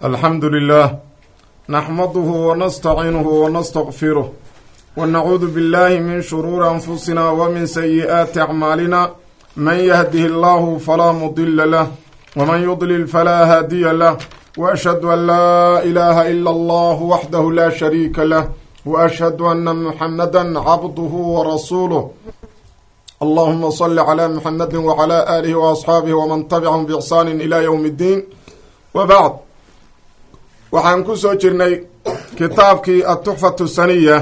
الحمد لله نحمده ونستعينه ونستغفره ونعوذ بالله من شرور أنفسنا ومن سيئات أعمالنا من يهده الله فلا مضل له ومن يضلل فلا هادي له وأشهد أن لا إله إلا الله وحده لا شريك له وأشهد أن محمدا عبده ورسوله اللهم صل على محمد وعلى آله وأصحابه ومن تبعهم بإحسان إلى يوم الدين وبعد waxaan ku soo jirnay kitaabkii atuxfatu saniya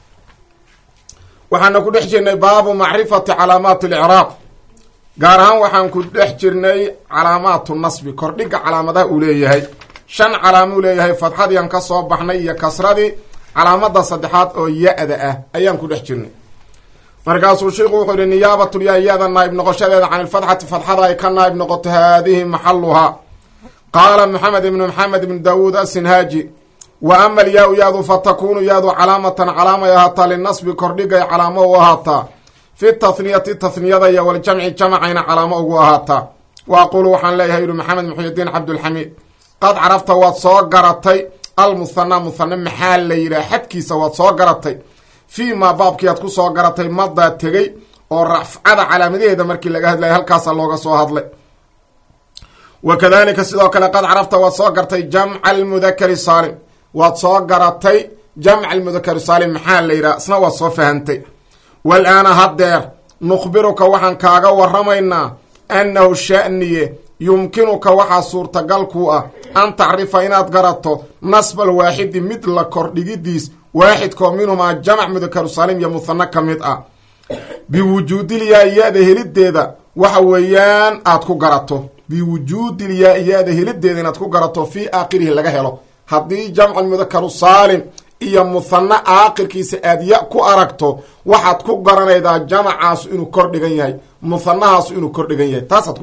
waxaana ku dhex jirnay baabu macrifati calaamaat اlicraab gaar ahaan waxaan ku dhex jirnay calaamaatu nasbi kordhiga calaamadaha uu leeyahay 5 calaamo uu leeyahay fadxadiian ka soo baxnay iyo kasradii calaamada saddexaad oo ya-da ah ayaan ku dhex jirnay markaasuu sheekhu wuxuu yidhi niyaabatul ya-da naayib noqoshadeeda can ilfadxati fadxada ay ka naayib noqoto haadihi maxaluhaa qaala maxamed ibnu maxamed ibnu daawuud asinhaaji wa ama alyaa-u ya-du fatakunu ya-du calaamatan calaamay ahaataa linasbi kordhigay calaamo u ahaataa fi tahniyati tahniyada iyo waljamci jamacayna calaamo ugu ahaataa wa aqulu waxaan leeyahay yihi maxamed muxyidiin cabdulxamiid qad carafta waad soo garatay almuhana muhane maxaa la yidhaha xadkiisa waad soo garatay fii maa baabkii aad ku soo garatay madaa tegey oo rafcada calaamadaheeda markii laga hadlayay halkaasa looga soo hadlay wakadalika sidoo kale qad carafta waad soo gartay jamca almudakari saalim waad soo garatay jamca almudakari saalim maxaa la yidhaha isna waad soo fahantay wal-aana haddeer nukhbiruka waxaan kaaga waramaynaa annahu sha'niye yumkinuka waxaa suurtagal ku ah an tacrifa inaad garato nasbal waaxidi mid la kordhigidiis waaxidkoo minhumaa jamc mudakaru saalim iyo muhano ka mid ah biwujuudilyaa ya-da helideeda waxa weeyaan aad ku garato biwujuudilyaa ya-da helideeda inaad ku garato fii aakhirihi laga helo haddii jamcu mudakaru saalim iyo muhano aakhirkiisa aad ya ku aragto waxaad ku garanaydaa jamacaasu inuu kor dhigan yahay muhanahaasu inuu kor dhigan yahay taasaad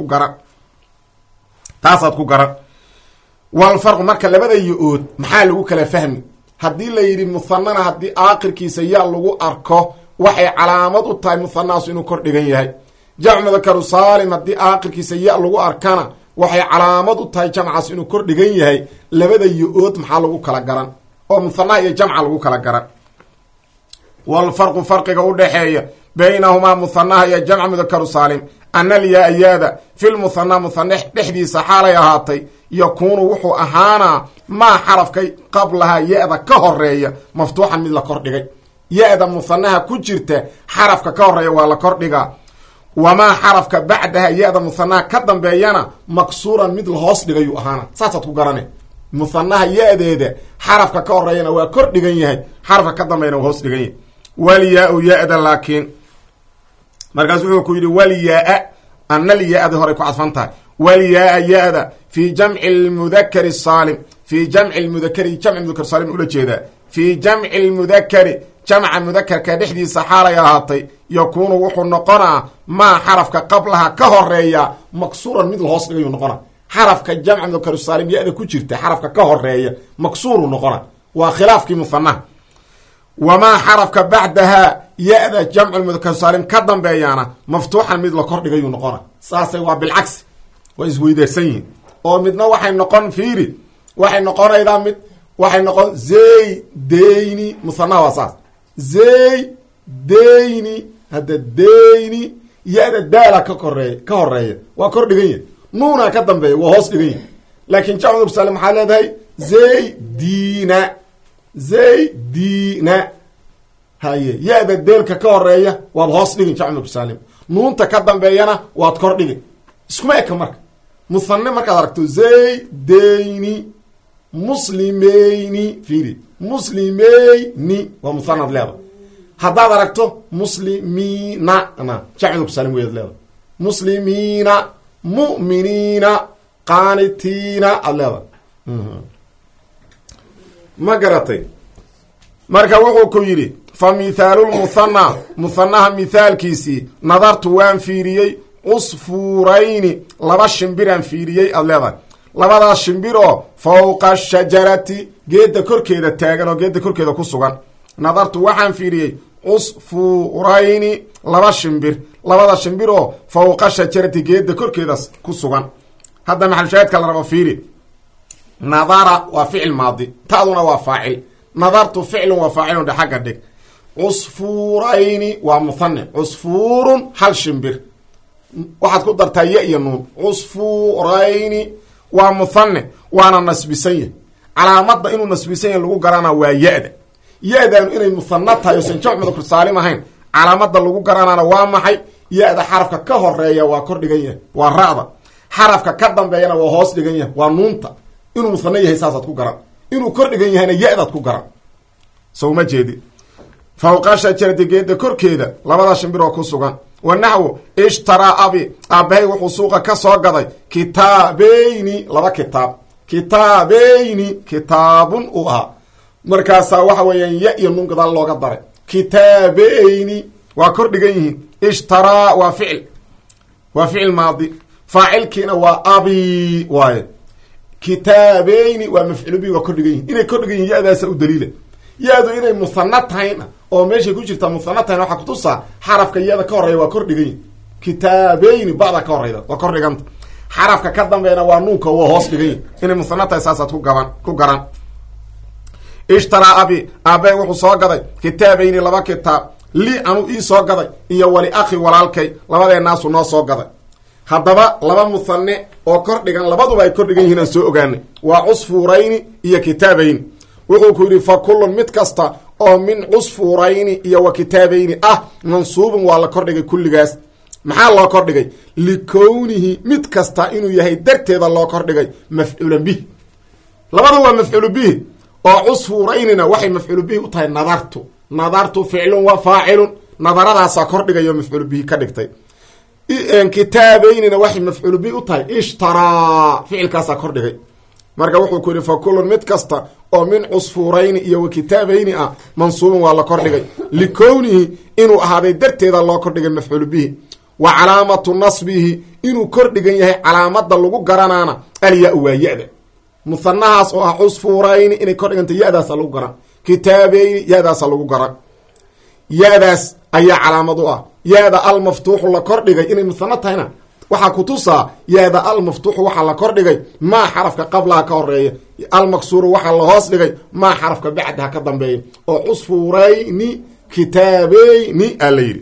ku garan walfarqu marka labada yo-ood maxaa lagu kala fahmi haddii la yidhi muhanana haddii aakhirkiisa ya lagu arko waxay calaamad u tahay muhanahaasu inuu kor dhigan yahay jamc mudakaru saalim haddii aakhirkiisa ya lagu arkana waxay calaamad u tahay jamcaas inuu kor dhigan yahay labada yo-ood maxaa lagu kala garan oo muhanaha iyo jamca lagu kala garan walfarqu farqiga u dhexeeya baynahumaa muhanaha iyo jamca mudakaru saalim ana alyaa yaada filmuhana muhane dhexdiisa xaalay ahaatay yakuunu wuxuu ahaanaa maa xarafkay qablahaa ya-da ka horeeya maftuuxan mid la kor dhigay ya-da muhanaha ku jirta xarafka ka horeeya waa la kor dhigaa wamaa xarafka bacdaha ya-da muhanaha ka dambeeyana maksuuran mid la hoos dhigayuu ahaana saasaad ku garane muhanaha ya-deeda xarafka ka horeeyana waa kor dhigan yahay xarafka ka dambeeyana waa hoos dhigan yahay walyaa-u ya-da laakiin markaas wuxuu ku yidhi walyaa-a analyaa-da horay ku cadfan tahay walyaa-a ya-da fii jamci lmudakari saalim fii jamci lmudakari jamci mudakar saalim ula jeedaa fii jamci lmudakari jamca mudakarka dhexdiisa xaalay ahaatay yakuunu wuxuu noqonaa maa xarafka qablaha ka horeeya maksuuran mid la hoos dhigayuu noqona xarafka jamca mudakaru saalim ya-da ku jirta xarafka ka horeeya maksuuru noqona waa khilaafkii muhanaha wamaa xarafka bacdaha ya-da jamcu mudakaru saalim ka dambeeyaana maftuuxan mid la kor dhigayuu noqona saasay waa bilcagsi waa isweydaarsan yihiin oo midna waxay noqon fiiri waxay noqonaydaa mid waxay noqon zaydeyni muhanaha waa saas zaydeyni hadda deyni ya-da daala ka horeeya waa kor dhigan yahay nuuna ka dambeeya waa hoos dhigan yahay laakiin jamcu mudakaru saalim maxaa leedahay zaydina haye ya-da deelka ka horeeya waad hoos dhigin jamcu mudakaru saalim nuunta ka dambeeyana waad kor dhigin iskuma eka marka muhane markaad aragto zaydeyni muslimeyni fiiri muslimeyni waa muhanaad leeda haddaad aragto muslimiina jamcu mudakaru saalim weyaad leeda muslimiina mu'miniina qaanitiina aad leeda ma garatay marka wuxuu ku yidhi fa mithaalulmuhana muhanaha mithaalkiisii nadartu waan fiiriyey cusfuurayni 2 shimbiraan fiiriyey aad leedahay labadaas shimbiroo fawqa shajarati geedda korkeeda taagan oo geedda korkeeda ku sugan nadartu waxaan fiiriyey cusfuurayni 2 shimbir labada shimbiroo fawqa shajarati geedda korkeeda ku sugan hadda maxal shaahidka la rabo fiiri nadara waa ficil maadi ta'duna waa faacil nadartu ficlun waa faacilun dhe xagga dhig cusfuurayni waa muthane cusfuurun hal shimbir waxaad ku dartaa ya iyo nuun cusfuurayni waa muthane waana nasbisan yahy calaamadda inuu nasbisan yahy lagu garanaa waa ya-da ya-daanu inay muthana tahay osan jamc mudakar saalim ahayn calaamadda lagu garanaana waa maxay ya-da xarafka ka horeeya waa kor dhigan yahay waa ra'da xarafka ka dambeeyana waa hoos dhigan yahay waa nuunta inuu muthane yahay saasaad ku garan inuu kor dhigan yahayna ya-daad ku garan sow ma jeedi fawqa shajarati geeda korkeeda labada shimbir oo ku sugan wa naxwu ishtaraa abi aabbahay wuxuu suuqa ka soo gaday kitaabayni laba kitaab kitaabayni kitaabun uu ahaa markaasaa waxa weeyaan ya iyo nun gadaal looga daray kitaabayni waa kor dhigan yihiin ishtaraa waa ficil maadi faacilkiina waa abi waaye kitaabayni waa mafcuul bihi waa kor dhigan yihin inay kor dhigan yihin ya-daasa u daliila ya-du inay muthana tahayna oo meeshay ku jirta muthana tahayna waxaa kutusaa xarafka ya-da ka horreeya waa kor dhigan yihin kitaabayni ba'da ka horreyda waa kor dhiganta xarafka ka dambeeyna waa nuunka waa hoos dhigan yihin inay muthana tahay saasaad ku garan ishtaraa abi aabbahay wuxuu soo gaday kitaabayni laba kitaab li anuu ii soo gaday iyo wali akhi walaalkay labadeenaasu noo soo gaday haddaba laba muthane oo kor dhigan labaduba ay kor dhigan yihiin aan soo ogaanay waa cusfuurayni iyo kitaabayni wuxuu ku yidhi fa kullun mid kasta oo min cusfuurayni iyo wa kitaabayni ah mansuubun waa la kordhigay kulligaas maxaa loo kordhigay likownihi mid kasta inuu yahay darteeda loo kordhigay mafcuulan bihi labada waa mafcuulu bihi oo cusfuuraynina waxay mafcuulu bihi u tahay nadartu ficlun wa faacilun nadaradaasaa kordhigay oo mafcuulu bihi ka dhigtay kitaabaynina waxay mafcuulu bihi u tahay ishtaraa ficilkaasaa kordhigay marka wuxuu ku yidhi fa kullun mid kasta oo min cusfuurayni iyo wa kitaabayni ah mansuubun waa la kordhigay likownihi inuu ahaaday darteeda loo kordhigay mafcuulu bihi wa calaamatu nasbihi inuu kordhigan yahay calaamada lagu garanaana alya-u waa ya-da muhanahaas oo ah cusfuurayni inay kordhiganta ya-daasa lagu garan kitaabayni ya-daasa lagu garan ya-daas ayaa calaamad u ah ya-da almaftuuxu la kordhigay inay muhano tahayna waxaa kutusaa ya-da almaftuuxu waxaa la kordhigay maa xarafka qablaha ka horeeya almaksuuru waxaa la hoos dhigay maa xarafka bacdaha ka dambeeya oo cusfuurayni kitaabayni aa la yidhi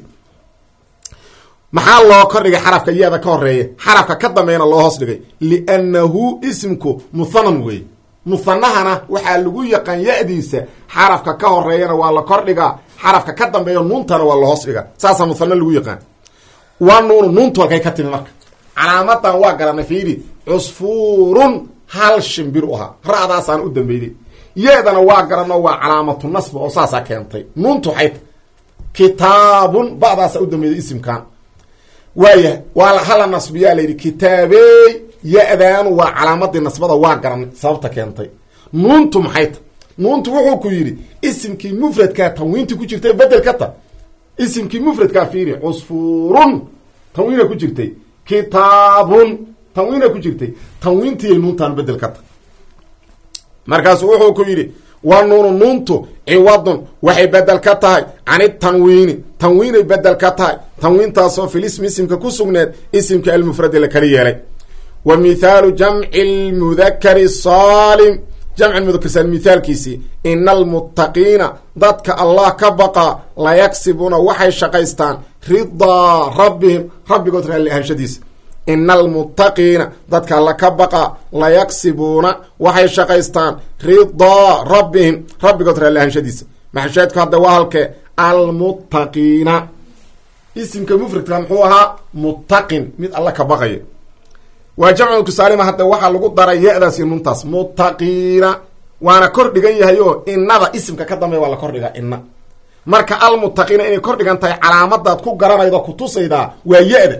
maxaa loo kordhigay xarafka ya-da ka horeeya xarafka ka dambeeyana loo hoos dhigay liannahu isimku muhanan wey muhanahana waxaa lagu yaqaan ya-diisa xarafka ka horeeyana waa la kordhigaa xarafka ka dambeeya nuuntana waa la hoos dhigaa saasaa muhano lagu yaqaan waa nuunu nuuntu halkay ka timi marka calaamadan waa garanay fiiri cusfuurun hal shimbir u ahaa ra-daasaan u dambeyday ya-dana waa garano waa calaamatu nasba oo saasaa keentay nuuntu xayta kitaabun ba'daasaa u dambeyday isimkan waaya waa hala nasbiyaa layidhi kitaabey ya-daanu waa calaamadii nasbada waa garanay sababta keentay nuuntu maxayta nuuntu wuxuu ku yidhi isimkii mufradkaa tanwiintii ku jirtay bedel ka ta isimkii mufradkaa fiiri cusfuurun tanwiina ku jirtay kitaabun tanwiina ku jirtay tanwiintiiy nuuntaan bedel ka ta markaasu wuxuu ku yidhi wa nuunu nuuntu ciwadun waxay bedel ka tahay cani tanwiini tanwiinay bedel ka tahay tanwiintaasoo filismi isimka ku sugneed isimka almufradi la kala yeelay wa mithaalu jamci lmudakari saalim jamc mudakar saalim mithaalkiisii ina almuttaqiina dadka allah ka baqa layaksibuuna waxay shaqaystaan ridaa rabbihim rabbigood raalli ahaanshadiisa ina almuttaqiina dadka alla ka baqa layaksibuuna waxay shaqaystaan ridaa rabbihim rabbigood raalli ahaanshadiisa maxashaadku hadda waa halkee almuttaqiina isimka mufradka muxuu ahaa muttaqin mid alla ka baqaya waa jamcu kusaalima hadda waxaa lagu daray ya-daas iyo nuntaas muttaqiina waana kor dhigan yahay oo inada isimka ka dambeya waa la kordhigaa ina marka almuttaqiina inay kor dhigan tahay calaamadaad ku garanaydo kutusaydaa waa ya-da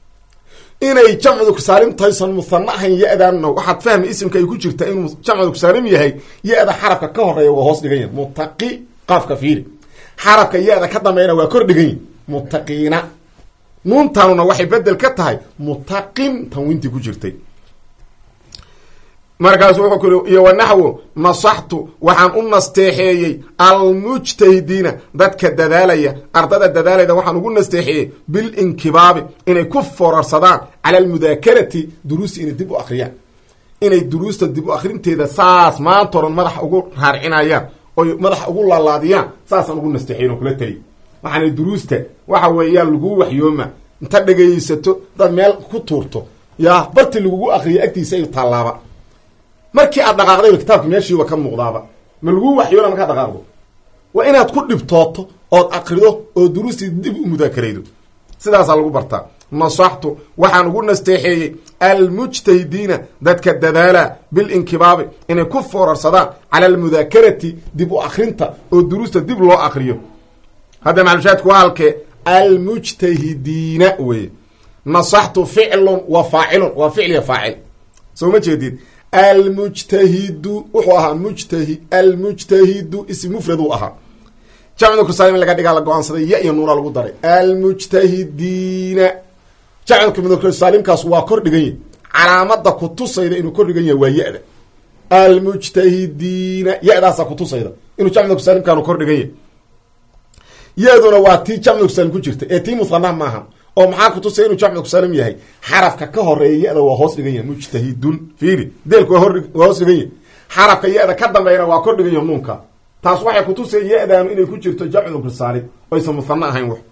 inay jamcu kusaalim tahaysan muhano ahayn ya-daanna waxaad fahmay isimka ay ku jirta inuu jamcu kusaalim yahay ya-da xarafka ka horeeya waa hoos dhigan yahay muttaqi qaafka fiiri xarafka ya-da ka dambeeyana waa kor dhigan yahi muttaqiina nuuntaanuna waxay bedel ka tahay muttaqin tanwiintii ku jirtay markaasu wuxuu ku yidhi iyo wanaxwo nasaxtu waxaan u nasteexeeyey almujtahidiina dadka dadaalaya ardada dadaalayda waxaan ugu nasteexeeyey bilinkibaabi inay ku forarsadaan cala almudaakarati duruusi inay dib u akriyaan inay duruusta dib u akrinteeda saas maanta oran madaxa ugu raarcinayaan oy madaxa ugu laalaadiyaan saasaan ugu nasteexayn oo kula taliy waxaana duruusta waxa weeyaan lagu waxyooma inta dhagaysato dad meel ku tuurto yaa barti lagugu akriyo agtiisa ay taalaaba markii aad dhaqaaqday kitaabka meeshiiba ka muuqdaaba ma lagu waxyoona markaa dhaqaaqdo waa inaad ku dhibtooto ood aqrido oo duruustii dib u mudaakaraydo sidaasaa lagu bartaa nasaxtu waxaan ugu nasteexeeyey almujtahidiina dadka dadaala bilinkibaabi inay ku foorarsadaan cala almudaakarati dib u akrinta oo duruusta dib loo akriyo hadda maclushaadku waa halkee almujtahidiina weye nasaxtu ficlun wa faacilun waa ficliya faacil soo ma jeedid almujtahidu wuxuu ahaa almujtahidu ism mufrad uu ahaa jamcu kusaalim in laga dhigaa la go-aansaday ya iyo nuuna lagu daray almujtahidiina jamcu mudakarsaalimkaas waa kor dhigan yahy calaamada kutusayda inuu kor dhigan yahay waa ya-da almujtahidiina ya-daasa kutusayda inuu jamcu kusaalimkaanu kor dhigan yahay ya-duna waa tii jamcu kusaalim ku jirta ee tii musanah maaha oo maxaa kutusaya inuu jamcu kusaalim yahay xarafka ka horeeya ya-da waa hoos dhigan yahay mujtahidun fiiri deelku waa hoos dhigan yahay xarafka ya-da ka dambeeyana waa kor dhigan yahay nuunka taas waxay kutusaya ya-daanu inay ku jirto jamcu kusaalim oysan musana ahayn wax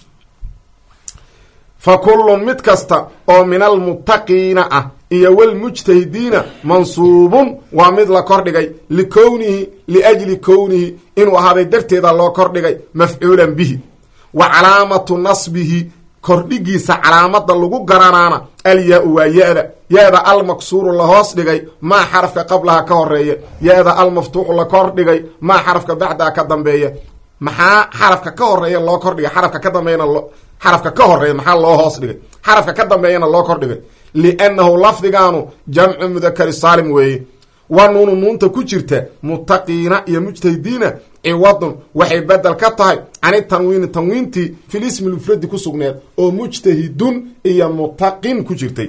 fa kullun mid kasta oo min almuttaqiina ah iyo walmujtahidiina mansuubun waa mid la kordhigay likownihi liajli kownihi inuu ahaaday darteeda loo kordhigay mafcuulan bihi wa calaamatu nasbihi kordhigiisa calaamada lagu garanaana alyaa-u waa ya-da ya-da almaksuuru la hoos dhigay maa xarafka qablaha ka horeeya ya-da almaftuuxu la kordhigay maa xarafka bacdaha ka dambeeya maxaa xarafka ka horeeya loo kordhigay xarafka ka dambeeyana xarafka ka horeeya maxaa loo hoos dhigay xarafka ka dambeeyana loo kordhigay liannahu lafdigaanu jamcu mudakari saalim weeye wa nuunu nuunta ku jirta muttaqiina iyo mujtahidiina ciwadun waxay bedel ka tahay cani tanwiini tanwiintii fil ismi lmufradi ku sugneed oo mujtahidun iyo muttaqin ku jirtay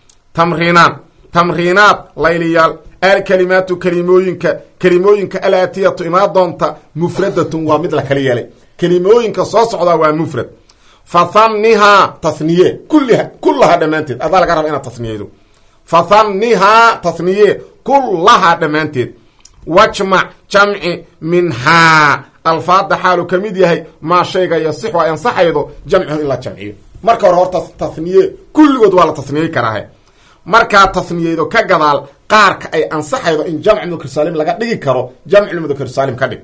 tamriinaad layliyaal alkalimaatu kelimooyinka alaatiyatu imaa doonta mufradatun waa mid la kala yeelay kelimooyinka soo socdaa waa mufrad fahannihaa tahniye kullahaa dhammaanteed adaa laga raba inaad tahniyeydo fahannihaa tahniye kullahaa dhammaanteed wajmac jamci minhaa alfaada xaalu ka mid yahay maa shayga yasixu ay ansaxaydo jamcuhu in la jamciyo marka hore horta tahniye kulligood waa la tahniyey karaahe markaa tahniyeydo ka gadaal qaarka ay ansaxaydo in jamcu mudakarsaalim laga dhigi karo jamcu mudakarsaalim ka dhig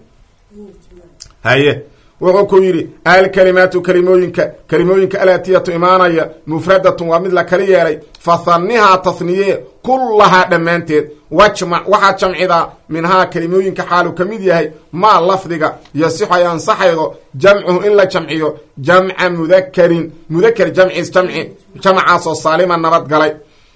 haye wuxuu ku yidhi alkalimaatu kelimooyinka alaatiyatu imaanaya mufradatun waa mid la kala yeelay fahannihaa tahniye kullahaa dhammaanteed wajmac waxaa jamcidaa minhaa kelimooyinka xaalu ka mid yahay maa lafdiga yasixu ay ansaxaydo jamcuhu in la jamciyo jamca mudakar jamciis jamacaasoo saalima nabadgalay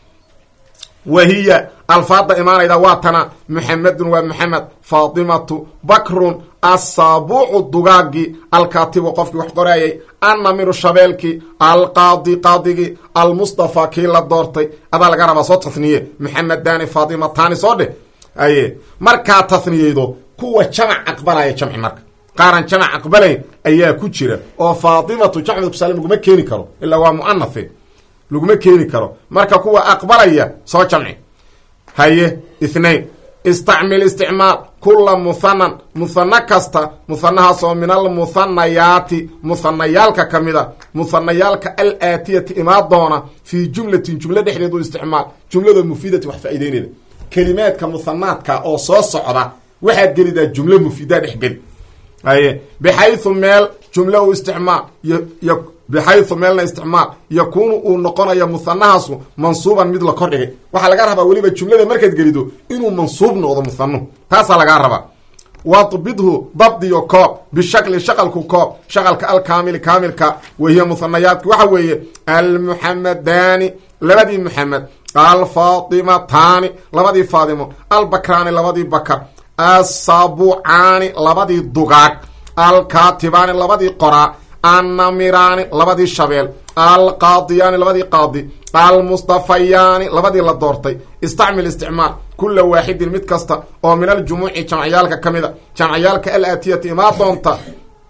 wahiya alfaada imaanayda waa tana muxamedun waa muxamed faatimatu bakrun assaabuucu dugaagii alkaatibu qofkii wax qoraayay annamiru shabeelkii alqaadi qaadigii almustafa kii la doortay adaa laga rabaa soo tahniye muxamedani faatimataani soo dheh aye markaa tahniyeydo kuwa jamac aqbalaya jamci marka qaaran jamac aqbalayn ayaa ku jira oo faatimatu jamcu kusaalim laguma keeni karo ilaa waa muanafe laguma keeni karo marka kuwa aqbalaya soo jamci haye ithnain istacmil isticmaal kula muhanan muhana kasta muhanahaasoo min almuhanayaati muhanayaalka ka mida muhanayaalka alaatiyati imaa doona fii jumlatin jumlo dhexdeed u isticmaal jumlada mufiidati wax faa'ideynayda kelimaadka muhanaadka oo soo socda waxaad gelidaa jumlo mufiida dhexgeli haye bixayu meel jumlo u isticmaal bixayu meelna isticmaal yakuunu uu noqonayo muhanahaasu mansuuban mid la kordhigay waxaa laga rabaa weliba jumlada markaad gelido inuu mansuub noqdo muhanuhu taasaa lagaa rabaa wadbidhu dabdiyo koob bishakli shaqalku koob shaqalka alkaamili kaamilka wahiya muhanayaadki waxa weeye almuxamadaani labadii muxamed alfaatimataani labadii faatimo albakraani labadii bakar assabucaani labadii dugaag alkaatibaani labadii qoraa annamiraani labadii shabeel alqaadiyaani labadii qaadi almustafayaani labadii la doortay istacmil isticmaal kula waaxidin mid kasta oo min aljumuuci jamciyaalka ka mida jamciyaalka alaatiyati imaa doonta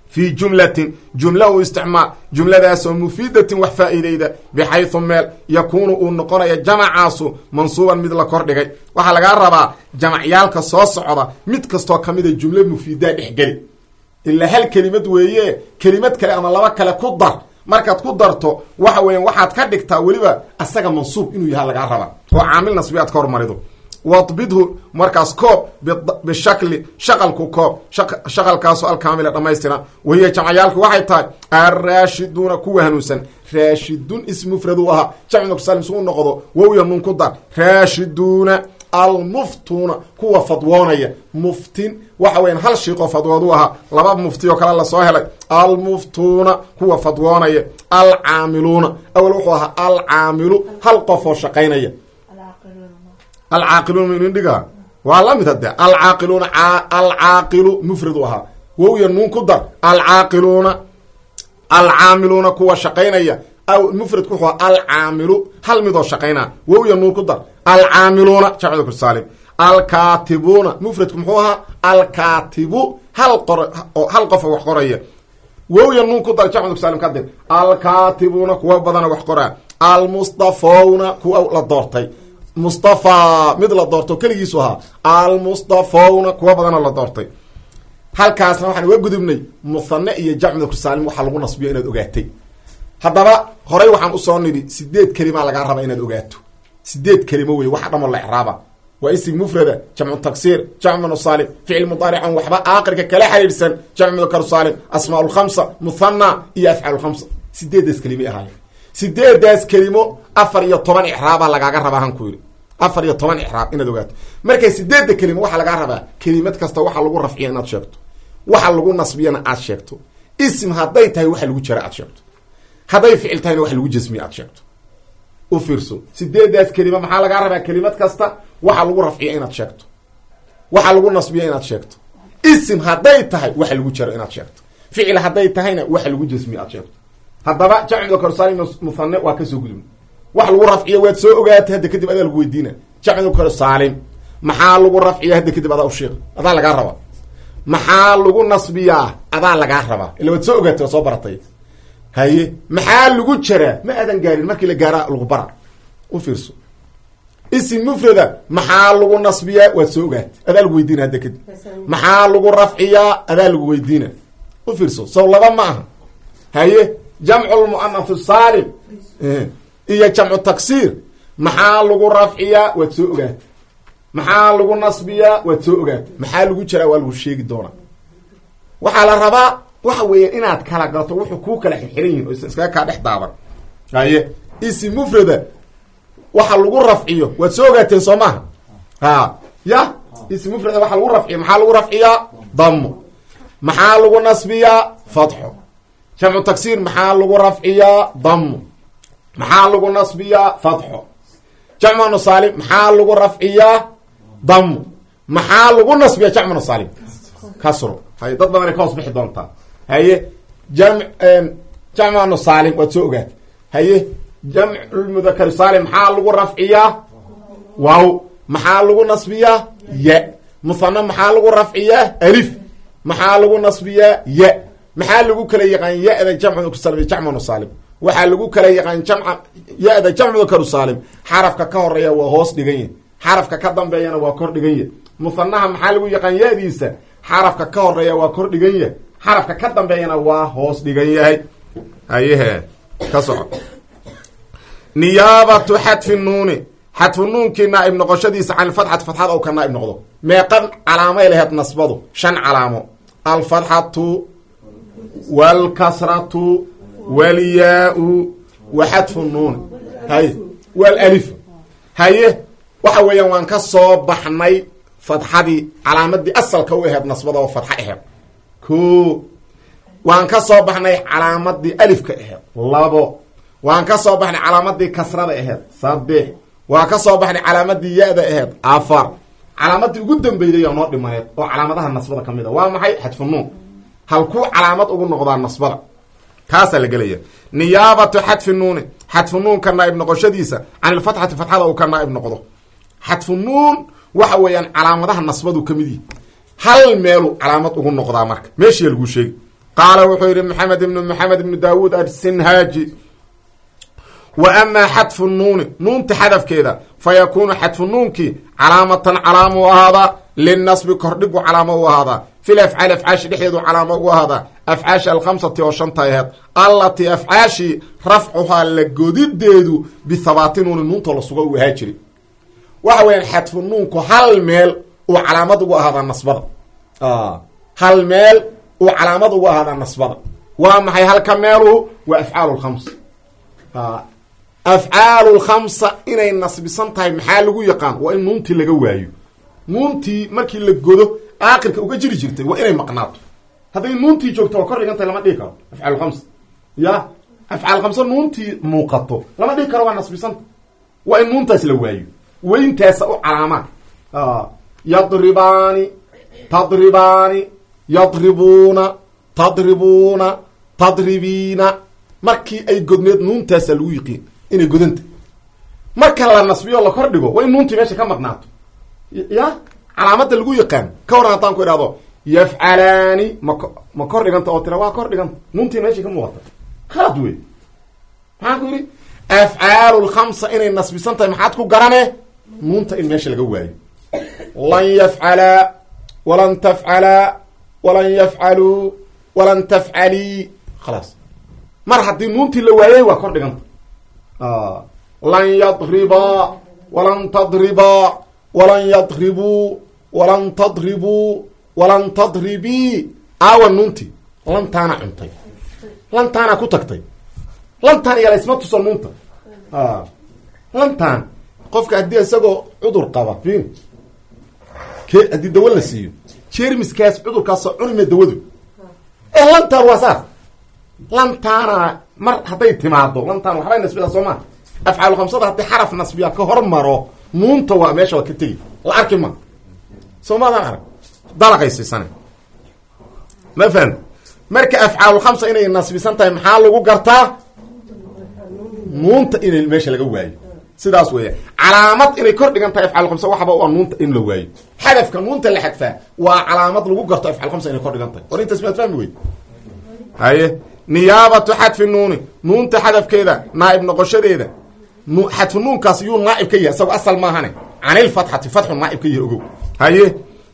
fii jumlatin jumla u isticmaal jumladaasoo mufiidatin wax faa'iidayda bixaysu meel yakuunu uu noqonaya jamacaasu mansuuban mid la kordhigay waxaa lagaa rabaa jamacyaalka soo socda mid kastoo kamida jumla mufiidaa dhexgeli ilaa hal kelimad weeye kelimad kale ama laba kale ku dar markaad ku darto waxa weeyaan waxaad ka dhigtaa weliba asaga mansuub inuu yaha lagaa rabaa oo caamil nasbi aad ka hormarido wadbidhu markaas koob bishakli shaqalku koob shaqalkaaso alkaamila dhamaystiran wahiya jamcayaalku waxay tahay arraashiduuna kuwa hanuunsan raashidun ism mufrad u ahaa jamcu salim su u noqdo wowya nun ku dar raashiduuna almuftuuna kuwa fadwoonaya muftin waxa weyan hal shiiqoo fadwood u ahaa laba mufti oo kale lasoo helay almuftuuna kuwa fadwoonaya alcaamiluuna awal wuxuu ahaa alcaamilu hal qof oo shaqaynaya alcaaqiluuna inin dhigaa waa la mid hade alcaaqiluuna alcaaqilu mufrad u ahaa wowya nuun ku dar alcaaqiluuna alcaamiluuna kuwa shaqaynaya mufradku wuxuu ahaa alcaamilu hal midoo shaqaynaa wowya nuun ku dar alcaamiluuna jamcu saalim alkaatibuuna mufradku muxuu ahaa alkaatibu hal qof oo wax qoraya wowya nuun ku dar jamcu saalim ka dir alkaatibuuna kuwa badana wax qoraa almustafawna kuwa la doortay mustafa mid la doorto keligiisu ahaa almustafawna kuwa badana la doortay halkaasna waxaan uga gudubnay muhane iyo jamcu saalim waxaa lagu nasbiyo inaad ogaatay haddaba horay waxaan usoo nidhi 8 kelima lagaa raba inaad ogaato 8 kelimo wey waxa dhamo la icraaba waa ism mufrada jamcu taksiir jamcu saalim ficil mudaarican waxba aakhirka kala xiriirsan jamcu mudakar saalim asmaa lkhamsa muthana iyo afcaal khamsa 8daas kelimo ahaay 8daas kelimo 14 icraaba lagaaga rabaa han ku yidhi 14 icraab inaad ogaato markay 8da kelimo waxaa lagaa rabaa kelimad kasta waxa lagu rafciya inaad sheegto waxa lagu nasbiyana aad sheegto ism hadday tahay waxa lagu jara aad sheegto hadday ficil tahayna waxa lagu jasmiya aad sheegto u fiirso 8daas kelimo maxaa lagaa rabaa kelimad kasta waxa lagu rafciya inaad sheegto waxa lagu nasbiya inaad sheegto ism hadday tahay waxa lagu jaro inaad sheegto ficil hadday tahayna waxa lagu jasmiya aad sheegto haddaba jamcu karsaalim muthane waa kasoo gudubna wax lagu rafciya waad soo ogaatay hadda kadib adaa lagu weydiina jamcu karsaalim maxaa lagu rafciya hadda kadib adaa usheeg adaa lagaa rabaa maxaa lagu nasbiyaa adaa lagaa rabaa ila waad soo ogaatay waa soo baratay haye maxaa lagu jaraa ma aadan gaarin markii la gaaraa lagu bara u fiirso ism mufrada maxaa lagu nasbiyaa waad soo ogaatay adaa lagu weydiina hadda kadib maxaa lagu rafciyaa adaa lagu weydiina u fiirso sow laba ma aha haye jamcu lmu'anath saalim iyo jamcu taksiir maxaa lagu rafciyaa waad soo ogaatay maxaa lagu nasbiyaa waad soo ogaatay maxaa lagu jaraa waa lagu sheegi doonaa waxaa la rabaa waxa weeye inaad kala gato wuxuu kuu kala xirxiran yihin oo iskaga kaa dhex daaban haye ism mufrada waxa lagu rafciyo waad soo ogaateen soo maaha ha ya ism mufrada waxa lagu rafciyo maxaa lagu rafciyaa damo maxaa lagu nasbiyaa fatxo jamcu taksiir maxaa lagu rafciyaa damo maxaa lagu nasbiyaa fatxo jamcu nusaalim maxaa lagu rafciyaa damo maxaa lagu nasbiyaa jamcu nusaalim kasro hay dad badan ay ka hoos bixi doontaa haye jamcu nusaalim waad soo ogaatay haye jamcu mudakar saalim maxaa lagu rafciyaa waaw maxaa lagu nasbiyaa ya muthana maxaa lagu rafciyaa alif maxaa lagu nasbiyaa ya maxaa lagu kala yaqaan ya-da jamcu saalim jamcu nusaalim waxaa lagu kala yaqaan jamca ya-da jamcu mudakar saalim xarafka ka horeeya waa hoos dhigan yahay xarafka ka dambeeyana waa kor dhigan yahay muthanaha maxaa lagu yaqaan ya-diisa xarafka ka horeeya waa kor dhigan yahay xarafka ka dambeeyana waa hoos dhigan yahay hayehe ka soco niyaabatu xadfi nuuni xadfu nuunkii naaib noqoshadiisa can ilfatxati fatxada ou ka naaib noqdo meeqan calaamay laheyd nasbadu 5 calaamo alfatxatu waalkasratu waalyaa-u wa xadfu nuuni haye waalif haye waxa weeyaan waan ka soo baxnay fatxadii calaamadii asalka u aheyd nasbada oo fatxo aheyd ko waan ka soo baxnay calaamadii alifka aheyd 2 waan ka soo baxnay calaamadii kasrada aheyd 3 waan ka soo baxnay calaamadii ya-da aheyd 4 calaamadii ugu dambeeyay oo noo dhimaneed oo calaamadaha nasbada kamid a waa maxay xadfu nuun halkuu calaamad ugu noqdaa nasbada kaasaa la gelaya niyaabatu xadfi nuuni xadfu nuun ka naaib noqoshadiisa can ilfatxati fatxada uu ka naaib noqdo xadfu nuun waxa weeyaan calaamadaha nasbadu kamid yihi hal meelu calaamad ugu noqdaa marka meeshiya lagu sheegi qaala wuxuu yidhi maxamed ibnu daawuud asinhaaji wa amaa xadfu nuuni nuunta xadafkeeda fa yakuunu xadfu nuunkii calaamatan calaama u ahaadaa linasbi kordhigu calaamo u ahaadaa fil afcaali afcaashi dhexdeedu calaamo ugu ahaadaa afcaashi alkhamsati oo shanta aheed allatii afcaashii rafcuhaa la godideedu bihabaati nuuni nuuntoo la suga u ahaa jiri waxa weeyaan xadfu nuunku hal meel uu calaamad ugu ahaadaa nasbada hal meel uu calaamad ugu ahaadaa nasbada waa maxay halka meeluhu waa afcaalu lkhamsa afcaalu lkhamsa inay nasbisan tahay maxaa lagu yaqaan waa in nuuntii laga waayo nuuntii markii la godo aakirka uga jiri jirtay waa inay maqnaato hadday nuuntii joogto waa kor dhigantahay lama dhihi karo afcaal khamsa ya afcaal khamsa nuuntii muuqato lama dhihi karo waa nasbisanta waa in nuuntaas la waayo weyntaasa u calaamaa yadribaani tadribaani yadribuuna tadribuuna tadribiina markii ay godneed nuuntaasa lagu yiqiin inay godanta marka la nasbiyo la kor dhigo waa in nuuntii meesha ka maqnaato ya calaamada lagu yaqaan ka waran haddaan ku idhahdo yafcalaani ma kor dhiganta oo tira waa kor dhiganta nuuntii meeshii ka muuqata khalad wey maxaan ku yidhi afcaalu lkhamsa inay nasbisan tahay maxaad ku garane nuunta in meesha laga waayo lan yafcalaa walan tafcalaa walan yafcaluu walan tafcalii khalaas mar haddii nuuntii la waayay waa kor dhiganta lan yadribaa walan tadribaa walan yadribuu walan tadribuu walan tadribii aawa nuuntii lantaana cuntay lantaana ku tagtay lantaan iyala isma tuso nuunta lantaan qofka haddii isagoo cudur qaba fin haddii dawo la siiyo jermiskaas cudurkaasoo cunime dawadu lantaan waa saas lantaana mar hadday timaado lantaan waxbay nasbidaa soo maa afcaalu khamsada haddii xaraf nasbiya ka hormaro nuunta waa meesha waa ka tegi la arki ma soo maadaan arag dalaqaysiisane ma fahan marka afcaalu khamsa inay nasbisan tahay maxaa lagu gartaa nuunta inay meesha laga waayo sidaas weeya calaamad inay kor dhigan tahay afcaalu khamsa waxaba waa nuunta in la waayo xadafka nuunta la xadfaa waa calaamad lagu garto afcaalu khamsa inay kor dhigan tahay war intaas maad fahmi wey haye niyaabatu xadfi nuuni nuunta xadafkeeda naaib noqoshadeeda xadfu nuunkaas yuu naaib ka yahay isagoo asal maahane canilfatxati fatxu naaib ka yahay ogow haye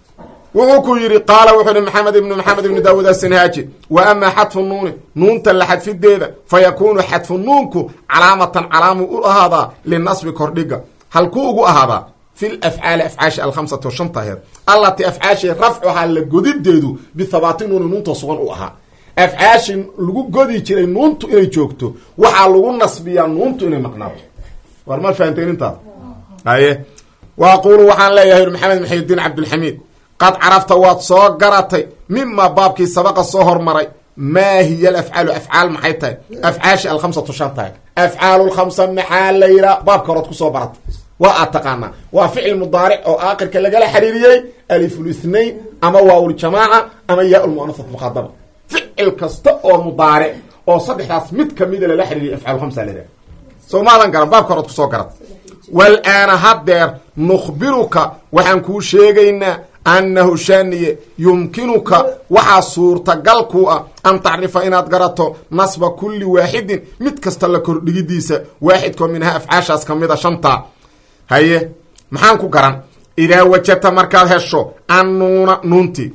wuxuu ku yidhi qaala wuxuu yihi maxamed ibnu daawuud asinhaaji wa amaa xadfu nuuni nuunta la xadfideeda fa yakuunu xadfu nuunku calaamatan calaamu u ahaadaa linasbi kordhiga halkuu ugu ahaadaa fil afcaali afcaashi alkhamsati oo shanta aheed allatii afcaashi rafcuhaa la godideedu bihabaati nuuni nuuntoo sugan u ahaa afcaashi lagu godi jiray nuuntu inay joogto waxaa lagu nasbiyaa nuuntu inay maqnaato war ma fahanteen intaas haye wa aquulu waxaan leeyahay maxamed maxamudiin cabdulxamiid qad carafta waad soo garatay mima baabkii sabaqa soo hormaray maa hiya alafcaalu afcaal maxay tahay afcaashi alkhamsatu shan tahay afcaalu lkhamsa maxaa la yihaa baabka horead kusoo baratay waa aad taqaanaa waa ficil mudaaric oo aakirka lagala xiriiriyey alifulithnain ama waawuljamaaca ama yaa lmuanasat mukhadaba ficil kasta oo mudaaric oo saddexdaas mid kamida lala xiriiriyay afcaal khamsa la yihaha soo maadan garan baabka horead kusoo garatay walaana haddeer nukhbiruka waxaan kuu sheegaynaa annahu shaaniye yumkinuka waxaa suurtagal ku ah an tacrifa inaad garato nasba kulli waaxidin mid kasta la kordhigidiisa waaxidkoo minhaa afcaashaas kamida shantaa haye maxaan ku garan idaa wajadta markaad hesho annuuna nuunti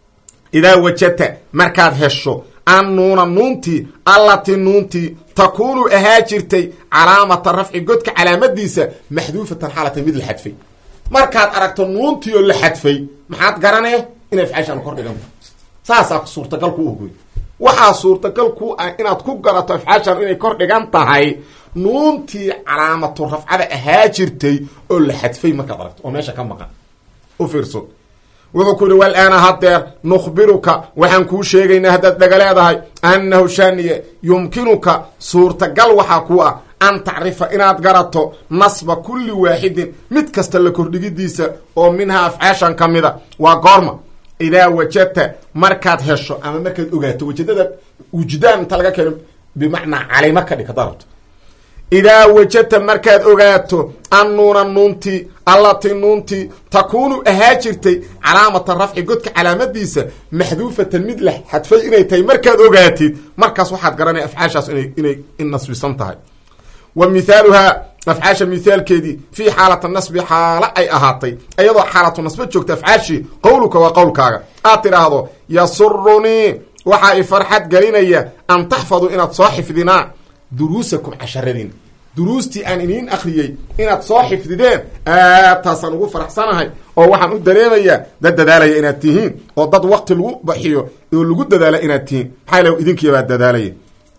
idaa wajadta markaad hesho annuuna nuuntii allatii nuuntii takuunu ahaa jirtay calaamata rafci godka calaamadiisa maxduufatan xaalatay mid la xadfay markaad aragto nuuntii oo la xadfay maxaad garanee inay afcaashaan kor dhiganta saasaa suurtagal ku ogoy waxaa suurtagal ku ah inaad ku garato afcaashaan inay kor dhigan tahay nuuntii calaamatu rafcada ahaa jirtay oo la xadfay markaad aragto oo meesha ka maqan u fiirso wuxuu ku yihi walaana haddeer nukhbiruka waxaan kuu sheegaynaa haddaad dhaga leedahay annahu shaaniye yumkinuka suurtagal waxaa ku ah an tacrifa inaad garato nasba kulli waaxidin mid kasta la kordhigidiisa oo minhaa afcaashan ka mida waa goorma idaa wajadta markaad hesho ama markaad ogaato wajadada wujdaan inta laga keeno bimacnaa calima ka dhig haddaa rabto idaa wajadta markaad ogaato annuuna nuuntii allati nuuntii takuunu ahaa jirtay calaamata rafci godka calaamadiisa maxduufatan mid la xadfay inay tahay markaad ogaatid markaas waxaad garanaya afcaashaas inay nasbisan tahay wa mithaaluhaa afcaasha mithaalkeedii fii xaalata nasbi xaalo ay ahaatay iyadoo xaalatu nasba joogta afcaashii qowluka waa qowlkaaga aad tidhaahdo yasurunii waxaa i farxad gelinaya an taxfaduu inaad soo xifdinaa duruusakum casharadiin duruustii aan iniin akriyey inaad soo xifdideen taasaan ugu faraxsanahay oo waxaan u dareemayaa dad dadaalaya inaad tihiin oo dad waqti lagu baxiyo oo lagu dadaala inaad tihiin maxaa ila idinkiibaa dadaalaya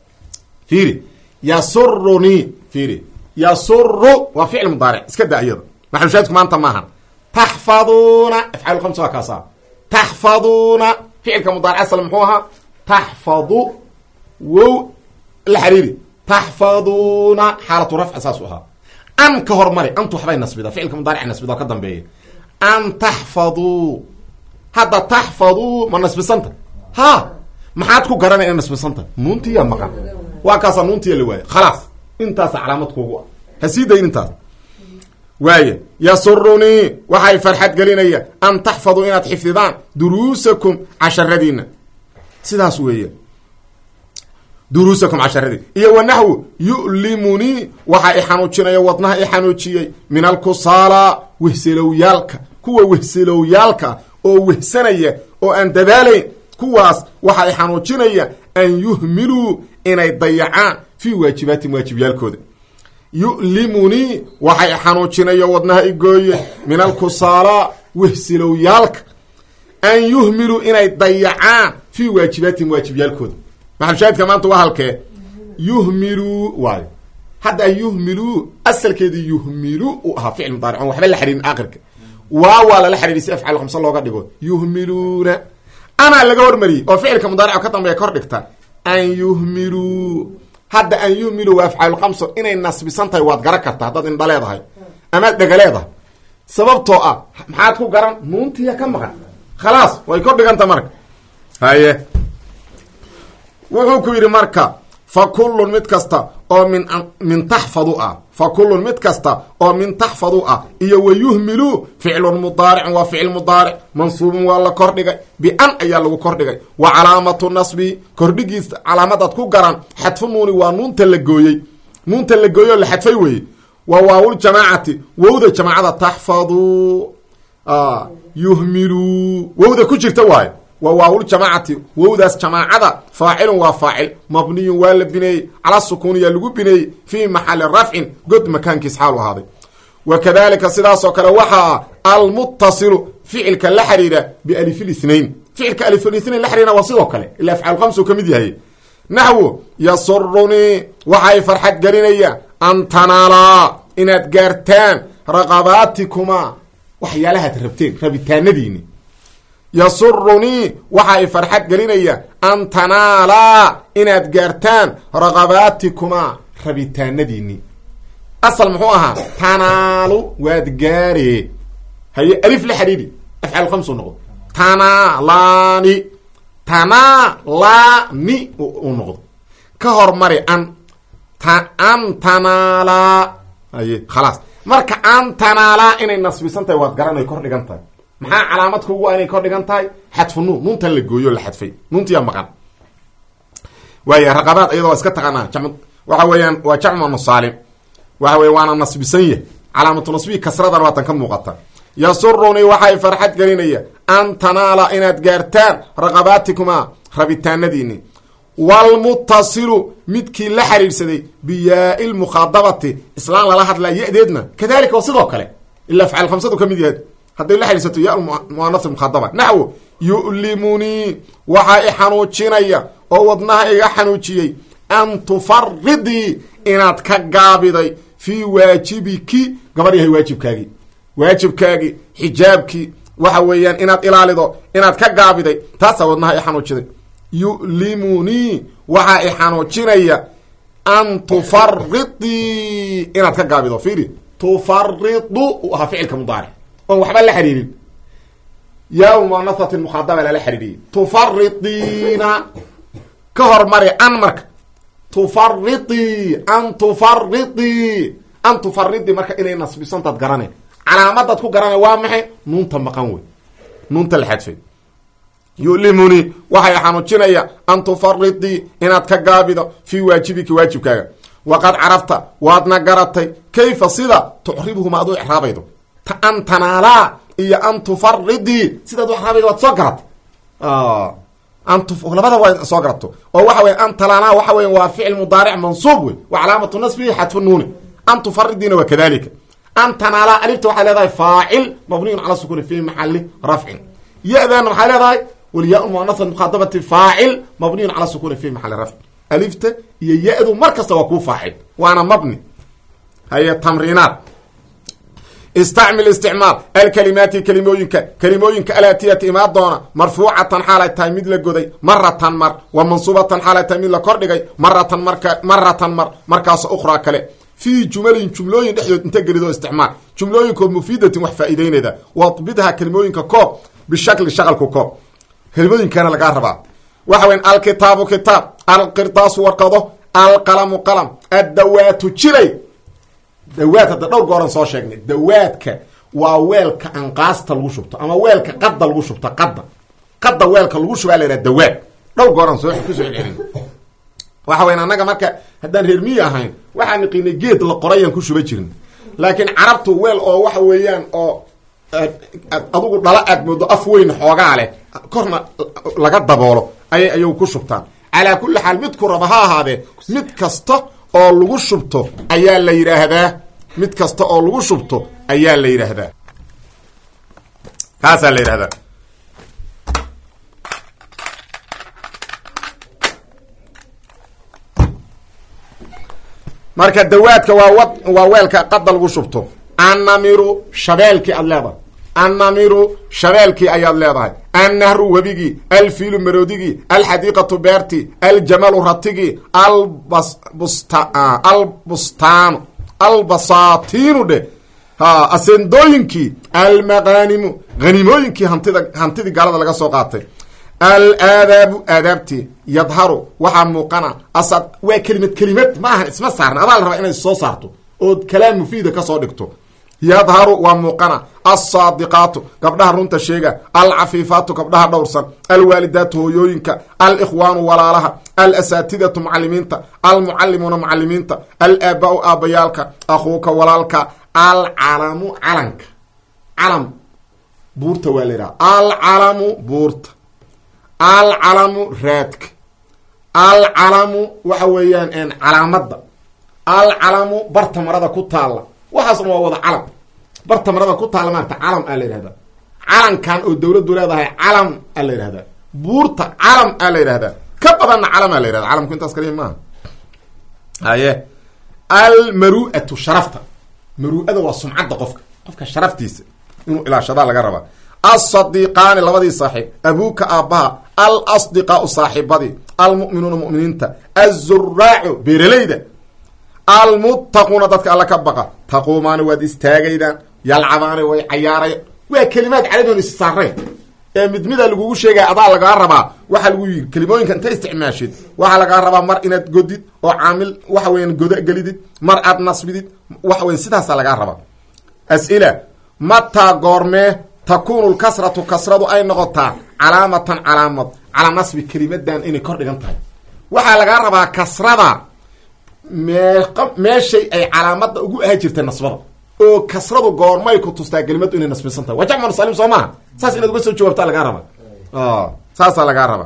fiiri yasurunii fiiri yasuru waa ficil mudaaric iska da iyada maxalushaadku maanta maahan taxfaduuna afcaal khamsa waa kaasa taxfaduuna ficilka mudaaric asal muxuu ahaa taxfadu wow la xariiri taxfaduuna xaalatu rafci saasuu ahaa an ka hormari antu waxbay nasbida ficilka mudaaric nasbida oo ka dambeeya an taxfaduu hadda taxfaduu ma nasbisanta ha maxaad ku garanay ina nasbisanta nuuntiya maqan waa kaasaa nuuntiya la waaye khalaas intaasa calaamad kuugu ah ha sii dayn intaas waaye yasurunii waxay farxad gelinaya an taxfaduu inaad xifdidaan duruusakum casharadiina sidaas weeye duruusakum casharadii iyo wanaxwu yu'limunii waxaa i xanuujinaya wadnaha i xanuujiyey min alkusaala wehselowyaalka kuwa wehselowyaalka oo wehsanaya oo aan dadaalayn kuwaas waxaa i xanuujinaya an yuhmiluu inay dayacaan fii waajibaatin waajibyaalkooda yu'limunii waxaa i xanuujinaya wadnaha igooye min alkusaala wehselowyaalka an yuhmiluu inay dayacaan fii waajibaatin waajibyaalkooda maxalshaahidka maanta waa halkee yuhmiluu waayo hadda yuhmiluu asalkeedii yuhmilu u ahaa ficil mudaaric on waxba la xariirin aakhirka waa lala xariiriy si afcaal khamsa looga dhigo yuhmiluuna anaa laga hormariyey oo ficilka mudaaric ka dambeeya kor dhigta an yuhmiluu hadda an yuhmiluu waa afcaal khamsa inay nasbisan tahay waad garan kartaa haddaad indha leedahay amaad dhega leedahay sababtoo ah maxaad ku garan nuuntiya ka maqan khalaas way kor dhiganta marka haye wuxuu ku yidhi marka fa kullun mid kasta oo min taxfadu ah fa kullun mid kasta oo min taxfadu ah iyo wa yuhmilu ficlun mudaaricun waa ficil mudaaric mansuubun waa la kordhigay bian ayaa lagu kordhigay wa calaamatu nasbi kordhigiisa calaamadaad ku garan xadfu nuuni waa nuunta la gooyey nuunta la gooyey oo la xadfay weeye wa waawuljamaacati wowda jamaacada taxfadu yuhmilu wowda ku jirta waayo wa waawuljamaacati wowdaas jamaacada faacilun waa faacil mabniyun waa la bineeyey cala sukuuniyaa lagu bineeyey fii maxali rafcin god makaankiis xaalu ahaaday wa kadalika sidaasoo kale waxaa almuttasilu ficilka la xiriira bialifilithnain ficilka alifilithnain la xiriirna waa sidoo kale ila afcaal khamsuu ka mid yahay naxwu yasurunii waxay farxad gelinaya an tanaalaa inaad gaartaan raqabaatikumaa waxyaalahaad rabteen rabitaanadiini yasurunii waxaa i farxad gelinaya an tanaalaa inaad gaartaan raqabaatikumaa rabitaanadiini asal muxuu ahaa tanaalu waad gaaree haye alif la xariiri afcaal khamsu noqdo tanaalaani tanaalani u noqdo ka hormari an tanaalaa haye khalaas marka an tanaalaa inay nasbisan tahay waad garanay kor dhigan tahay maxaa calaamad kugu a inay kor dhigan tahay xadfu nuun nuuntan la gooyo la xadfay nuuntiyaa maqan waaya raqabaad iyadoo iska taqaanaa waxa weeyaan waa jamcu nusaalim waxa weye waana nasbisan yah calaamatu nasbihi kasradan waatan ka muuqata yasurunii waxay farxad gelinaya an tanaala inaad gaartaan raqabaatikumaa rabitaanadiini walmuttasilu midkii la xiriirsaday biyaa-i lmukhaadabati islaan lala hadlaa ya-deedna kadalika waa sidoo kale ila afcaal khamsadu ka mid yahay hadday la xiriirsato ya muanas mukhaadaba naxwu yu'limunii waxaa i xanuujinaya oo wadnaha iga xanuujiyey an tufaridii inaad ka gaabiday fii waajibiki gabar yahay waajibkaagii xijaabkii waxa weeyaan inaad ilaalido inaad ka gaabiday taasaa wadnaha i xanuujiday yu'limunii waxaa i xanuujinaya an tufaridii inaad ka gaabido fiiri tufaridu u ahaa ficilka mudaaric oon waxba la xiriirin yaa muanasati mukhaadaba lala xiriiriyey tufaridiina ka hormari an marka tufaridii an tufaridii an tufaridii marka inay nasbisantaad garanay calaamadaad ku garanay waa maxay nuunta maqan wey nuunta la xadfay yulimuni waxay xanuujinaya an tufaridii inaad ka gaabido fii waajibiki waajibkaaga waqad carafta waadna garatay kayfa sida tucribuhuma aduu icraabaydo an tanaalaa iyo an tufaridii sidaad u icraabaydo waad soo garatay labada waa soo garato oo waxa wey an talaanaa waxa wey waa ficil mudaaric mansuub wey wa calaamatu nasbihi xadfu nuuni an tufaridiina waa kadalika an tanaalaa alifta waxay leedahay faacil mabniyun cala sukuni fi maxali rafcin ya-daana maxay leedahay walyaa muanasa mukhaatabati faacil mabniyun cala sukuni fi maxali rafcin alifta iyo ya-du mar kasta waa kuu faacil waana mabni haye tamriinaat istacmil isticmaal alkalimaati kelimooyinka alaatiyati imaan doona marfuucatan xaalay tahay mid la goday maratan mar wa mansuubatan xaalay tahay mid la kordhigay maratan mar markaas ukhraa kale fii jumalin jumlooyin dhexdood inta gelido isticmaal jumlooyinkood mufiidatin wax faa'iideynayda wadbidha kelimooyinka koob bishakli shaqalku koob kelimooyinkana lagaa rabaa waxa weyn alkitaabu kitaab alqirdaasu warqado alqalamu qalam addawaatu jiray dawaad hadda dhowr gooran soo sheegnay dawaadka waa weelka anqaasta lagu shubto ama weelka qadda lagu shubto qadda weelka lagu shubaa la yidhaha dawaad dhowr gooran kusoo celcelin waxa weyn annaga marka haddaan reer miyi ahayn waxaan niqiinay geed la qorayaan ku shuba jirin laakiin carabtu weel oo waxa weeyaan oo adugu dhala aad moodo af weyn xoogaa leh korna laga daboolo ayagu ku shubtaan calaa kulli xaal midku raba ha ahaadee mid kasta oo lagu shubto ayaa la yidhaahdaa mid kasta oo lagu shubto ayaa la yidhaahdaa kaasaa la yidhahdaa marka dawaadka waa weelka qadda lagu shubto annamiru shabeelkii aad leedahay annamiru shabeelkii ayaad leedahay annahru webigii alfiilu maroodigii alxadiiqatu beertii aljamalu ratigii albustaanu albasaatiinu dheh asendooyinkii almaqaanimu hanimooyinkii hantidii gaalada laga soo qaatay alaadaabu aadaabtii yadharu waxaa muuqana asad waa kelimad ma ahan isma saarna adaa la rabaa inay soo saarto ood kalaam mufiida kasoo dhigto yadharu waa muuqana alsaadiqaatu gabdhaha runta sheega alcafiifaatu gabdhaha dhowrsan alwaalidaatu hooyooyinka alikhwaanu walaalaha alasaatidatu mucalimiinta almucallimuuna mucalimiinta alaabaau aabbayaalka akhuuka walaalka alcalamu calanka calam buurta waa la yidhaha alcalamu buurta alcalamu raadka alcalamu waxa weeyaan calaamadda alcalamu barta marada ku taalla waxaasna waa wada calam barta marada ku taalla maarata calam aa la yidhahdaa calankan oo dawladdu leedahay calam aa la yidhahdaa buurta calam aa la yidhahdaa ka badanna calam aa la yidhahda calamku intaas kaliya maaha haye almaru'atu sharafta maru'ada waa sumcadda qofka sharaftiisa inuu ilaashadaa laga rabaa alsadiiqaani labadii saaxiib abuuka aabbaha alasdiqaau saaxiibadii almu'minuuna mu'miniinta azuraacu beeralayda almuttaquuna dadka alla ka baqa taquumaani waad istaagaydaan yalcabaani way cayaaraya waa kelimaad carabion issaareen ee mid mida lagugu sheegaya adaa lagaa rabaa waxaa lagu yidhi kelimooyinka inta isticmaashid waxaa lagaa rabaa mar inaad godid oo caamil waxa weyan godo gelidid mar aad nasbidid waxa weyan sidaasaa lagaa rabaa as'ila mataa goormee takuunu lkasratu kasradu ay noqotaa calaamatan calaamad calaa nasbi kelimadan inay kor dhigan tahay waxaa lagaa rabaa kasrada meeshay ay calaamada ugu ahaa jirtay nasbada oo kasradu goormay ku tustaa kelimadu inay nasbisan tahay waa jamcu salim soo maha saas inaad uga soo jawaabtaa lagaa rabaa saasaa lagaa rabaa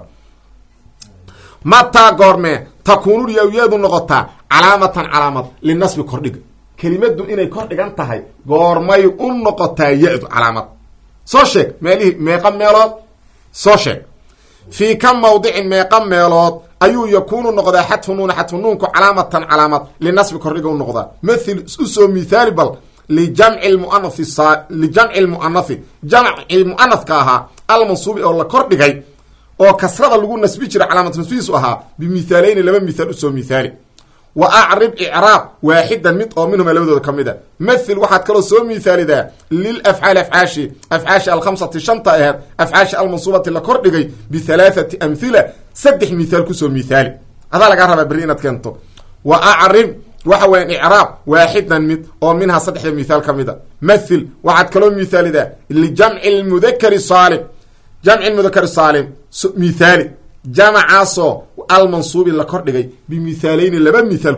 mataa goormee takuunu yaawiyadu noqotaa calaamatan calaamad linasbi kordhiga kelimadu inay kor dhigan tahay goormay u noqotaa ya-du calaamad soo sheeg meelihii meeqa meelood soo sheeg fii ka mawdicin meeqa meelood ayuu yakuunu noqdaa xadfu nuuna xadfu nuunku calaamatan calaamad linasbi kordhiga u noqdaa mathil usoo mithaali bal lijamci lmuanathi jamci muanafka ahaa almansuubi oo la kor dhigay oo kasrada lagu nasbi jira calaamad nasbihiisu ahaa bimithaaleyni laba mithaal usoo mithaali wa acrib icraab waaxidan mid oo minhuma labadooda ka mid a mathil waxaad kaloo soo mithaalidaa lilafcaali afcaashi alkhamsati shanta aheed afcaashi almansuubati la kor dhigay bihalaathati amhila 3 mithaal kusoo mithaali adaa lagaa rabaa berri inaad keento wa acrib waxa weyan icraab waaxidan mid oo minhaa saddexda mithaal ka mid a mathil waxaad kaloo mithaalidaa lijamci lmudakari saalim jamci mudakari saalim mithaali jamacaasoo almansuubi la kordhigay bimithaaleyni laba mithaal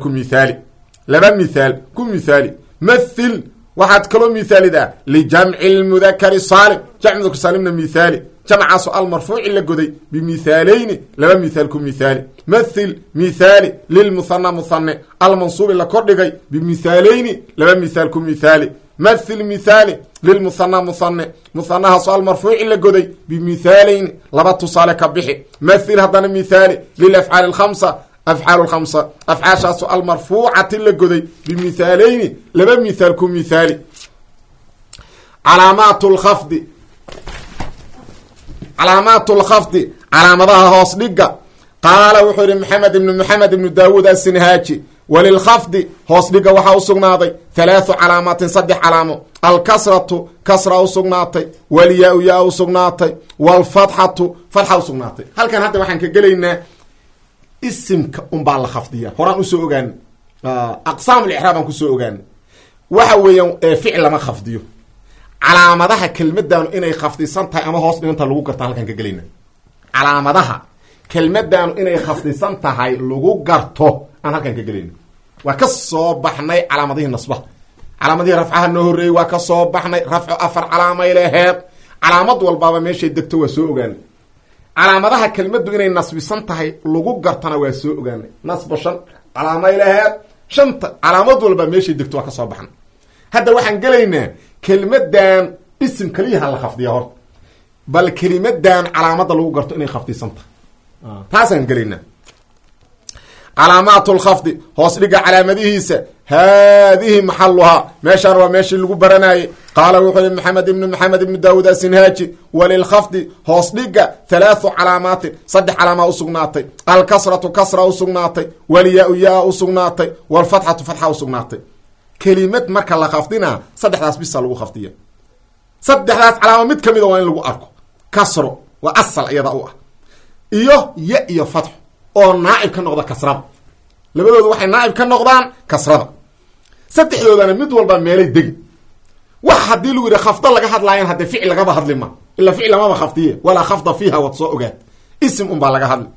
ku mithaali mathil waxaad kaloo mithaalidaa lijamci lmudakari saalim jamci mudakar saalimna mithaali jamcaasoo almarfuuci la goday bimithaaleyni laba mithaal ku mithaali mathil mithaali lilmuhana muhane almansuubi la kordhigay bimithaaleyni laba mithaal ku mithaali mathil mithaali lilmuhana muhane muhanahaasoo almarfuuci la goday bimithaaleyni laba tusaale ka bixi mathil haddana mithaali lilafcaali lkhamsa afcaal lkhamsa afcaashaasoo almarfuucati la goday bimithaaleyni laba mithaal ku mithaali calaamaat lkhafdi calaamaat lkhafdi calaamadaha hoos dhiga qaala wuxuu yihi maxamed ibnu daawuud asinhaaji walilkhafdi hoos dhiga waxaa usugnaaday halaathu calaamaatin 3 calaamo alkasratu kasra usugnaatay walyaa-u yaa usugnaatay walfatxatu fatxa usugnaatay halkan hadda waxaan ka gelaynaa isimka unbaa la khafdiya horaan usoo ogaan aqsaam licraab aan kusoo ogaan waxa weeyaan ficil lama khafdiyo calaamadaha kelmaddaanu inay khafdisan tahay ama hoos dhiganta lagu garta halkaan ka gelayna calaamadaha kelmaddaanu inay khafdisan tahay lagu garto aan halkaan ka gelayna waa ka soo baxnay calaamadihii nasbaha calaamadihii rafcaha noo horreeyey waa ka soo baxnay rafco 4 calaamay leheed calaamad walbaaba meeshay degto waa soo ogaanay calaamadaha kelmaddu inay nasbisan tahay lagu gartana waa soo ogaanay nasba 5 calaamay leheed 5 calaamad walba meeshay degto waa ka soo baxnay hadda waxaan gelaynaa kelmadan isim kaliyaha la khafdiya horta bal kelimadan calaamada lagu garto inay khafdisan tahay taasaan gelaynaa calaamaat lkhafdi hoos dhiga calaamadihiisa haadihi maxaluhaa meeshaan waa meeshii lagu baranayay qaala wuxuu yihi maxamed ibnu daawuud asinhaaji walilkhafdi hoos dhiga 3 calaamaatin 3 calaamaa usugnaatay alkasratu kasra usugnaatay walyaa-u yaa usugnaatay walfatxatu fatxa usugnaatay kelimad marka la khafdinaa 3daas bisa lagu khafdiya 3daas calaamo mid kamid a waa in lagu arko kasro waa asal iyada u ah iyo ya iyo fatxo oo naacib ka noqda kasrada labadooda waxay naacib ka noqdaan kasrada 3doodana mid walba meelay degi wax haddii lagu yidhi khafda laga hadlaayan haddee ficil lagaba hadli ma ilaa ficil lamaba khafdiye walaa khafda fiiha waad soo ogaad isim unbaa laga hadli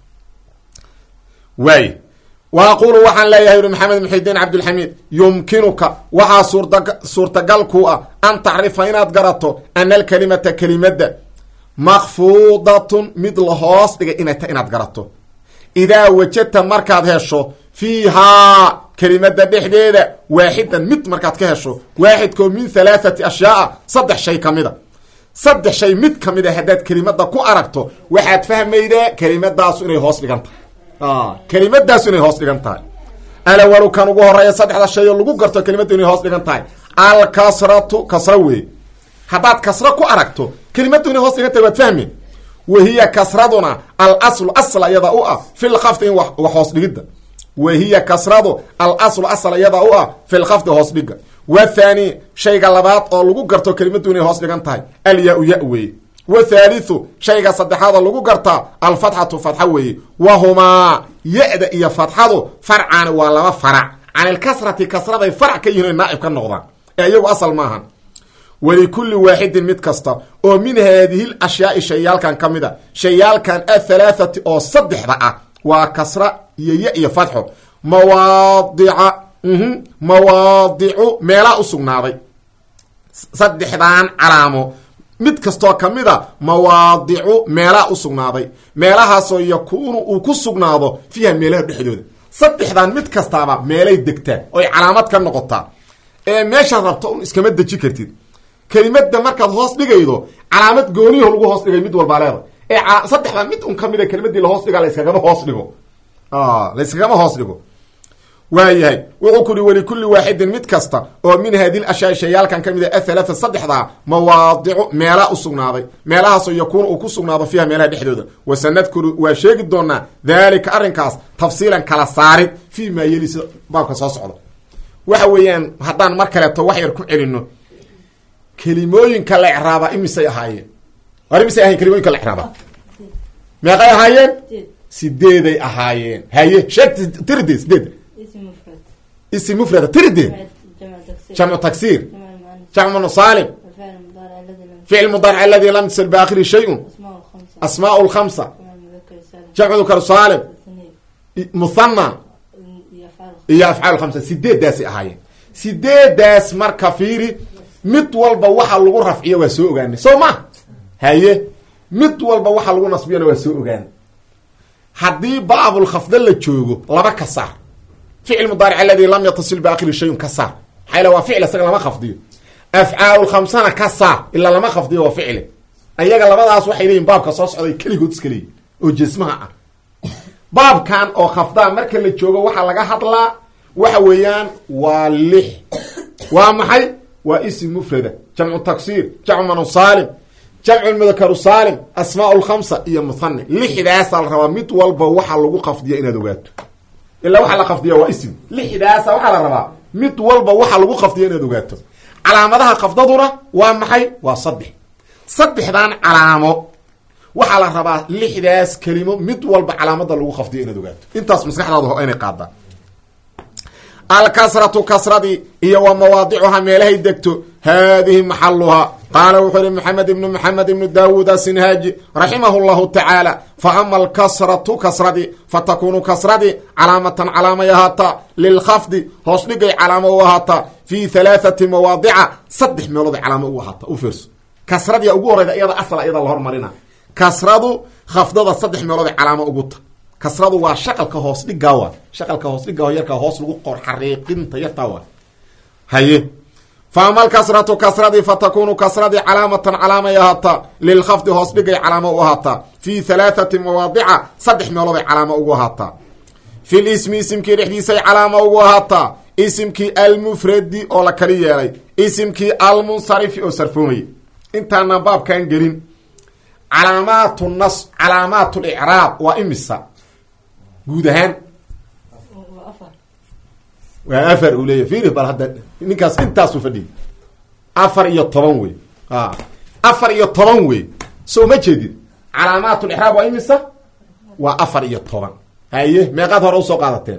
waay wa aqulu waxaan leeyahay uri maxamed muxidiin cabdilxamiid yumkinuka waxaa suurtagal ku ah an tacrifa inaad garato ana alkalimata kelimadda makfuudatun mid la hoos dhigay inay ta inaad garato idaa wajadta markaad hesho fiihaa kelimada dhexdeeda waaxidan mid markaad ka hesho waaxidkoo min 3 ashyaaa 3 shay kamida 3 shay mid kamida haddaad kelimada ku aragto waxaad fahmaydaa kelimadaasu inay hoos dhigan tahay kelimadaasu inay hoos dhigan tahay alawalu kan ugu horeeya 3 shay oo lagu garto kelimadu inay hoos dhigan tahay alkasratu kasra wey haddaad kasra ku aragto kelimadu inay hoos dhigan tahay waad fahmi wahiya kasraduna alaslu asl iyada u ah fi lkhafdi in wax hoos dhigidda wahiya kasradu alaslu asl iyada u ah fi lkhafdi hoos dhiga wathani shayga labaad oo lagu garto kelimadu inay hoos dhigan tahay alyaa-u ya weeye wathalithu shayga saddexaad oo lagu gartaa alfatxatu fatxa weeye wahumaa ya-da iyo fatxadu farcani waa laba farac can ilkasrati kasraday farac ka yihin oy naacib ka noqdaan ee iyagu asal maahan walikulli waaxidin mid kasta oo min haadihi lashyaai shayaalkan ka mid a shayaalkan athalaathati oo 3 ah waa kasra iyo ya iyo fatxo mawaadicu meelaa usugnaaday 3dan calaamo mid kastoo kamid a mawaadicu meelaa usugnaaday meelahaasoo yakuunu uu ku sugnaado fiiha meelaha dhexdooda 3dan mid kastaaba meelay degtaa oy calaamad ka noqotaa ee meeshaad rabto un iskama deji kartid kelimada markaad hoos dhigaydo calaamad gooniyaho lagu hoos dhigay mid walbaa leeda ee 3dan mid un kamid a kelimadii lahoos dhigaa layskagama hoos dhigo waayahay wuxuu ku yihi walikulli waaxidin mid kasta oo min haadi lashyaai shayaalkan ka mid a 3 mawaadicu meelaa usugnaaday meelahaasoo yakuunu uu ku sugnaado fiiha meelaha dhexdooda wasanadkuru waa sheegi doonaa daalika arrinkaas tafsiilan kala saarid fii maa yeli sida baabka soo socda waxa weeyaan haddaan mar kaleeto wax yar ku celino kelimooyinka la icraaba imisay ahaayeen kelimooyinka la icraaba meeqay ahaayeen sideeday ahaayeen. haye sheeg tiride sideed. ism mufrad tiride jamcu taksiir jamcu saalim ficil mudaaric aladi lam yatasal baakhiri shayun asmaa lkhamsa jamcu dhukar saalim muthana iyo afcaal khamsa. sideedaasay ahaayeen. sideedaas marka fiiri mid walba waxa lagu rafciyo waa soo ogaanay soo ma. haye mid walba waxa lagu nasbiyana waa soo ogaanay. haddii baabul khafda la joogo laba ka saar ficil mudaaric aladi lam yatasil baakhiri shayun ka saar xayla waa ficil isaga lama khafdiyo. afcaal khamsana ka saar ilaa lama khafdiyo waa ficil. ayaga labadaas waxay leeyihin baabka soo socday keligood iska leeyihin oo jismaha ah. baabkan oo khafdaa marka la joogo waxaa laga hadlaa waxa weeyaan waa 6. waa maxay? waa ism mufrada jamcu taksiir jamcu manu saalim jamcu mudakaru saalim asmaa lkhamsa iyo muthane. 6daasaa la rabaa mid walba waxa lagu khafdiya inaad ogaato. ilaa waxa la khafdiya waa ism. 6daasa waxaa la rabaa mid walba waxa lagu khafdiya inaad ogaato. calaamadaha khafdaduna waa maxay? waa 3. 3dan calaamo waxaa la rabaa 6daas kelimo mid walba calaamada lagu khafdiyo inaad ogaato. intaas maskaxdaada ho inay qaadaan. alkasratu kasradii iyo wa mawaadicuhaa meelahay degto haadihi maxaluhaa. qaala wuxuu yihi maxamed ibnu daawuud asinhaaji raximahu llahu tacaala fa ama alkasratu kasradii fatakunu kasradii calaamatan calaamay ahaataa lilkhafdi hoos dhigay calaamo u ahaataa fii 3 mawaadica 3 meelood calaamo u ahaataa. u fiirso kasradii ugu horeyda iyada asla iyada la hormarina. kasradu khafdada 3 meelood calaamo uguta. kasradu waa shaqalka hoos dhigaawa. shaqalka hoos dhigaawa yarka hoos lagu qor xariiqinta yartawa. haye faamal kasratu kasradii fatakunu kasradii calaamatan calaamay ahaataa lilkhafdi hoos dhigay calaamo u ahaataa fii 3 mawaadica 3 meelood calaamo ugu ahaataa. fi lismi isimkii dhexdiisay calaamo ugu ahaataa. isimkii almufradi oo la kali yeelay. isimkii almunsarifi oo sarfoomayay. intaana baabkan gelin calaamaatu nas calaamaat licraab waa imisa guud ahaan? waa 4 uu leeyahy. fiiri bal hadda ninkaas intaasu fadhiyay 4 iyo 10 wey. 4 iyo 10 wey. soo ma jeedid calaamaat licraab waa imisa? waa 4 iyo 10. haye meeqaad hore usoo qaadateen?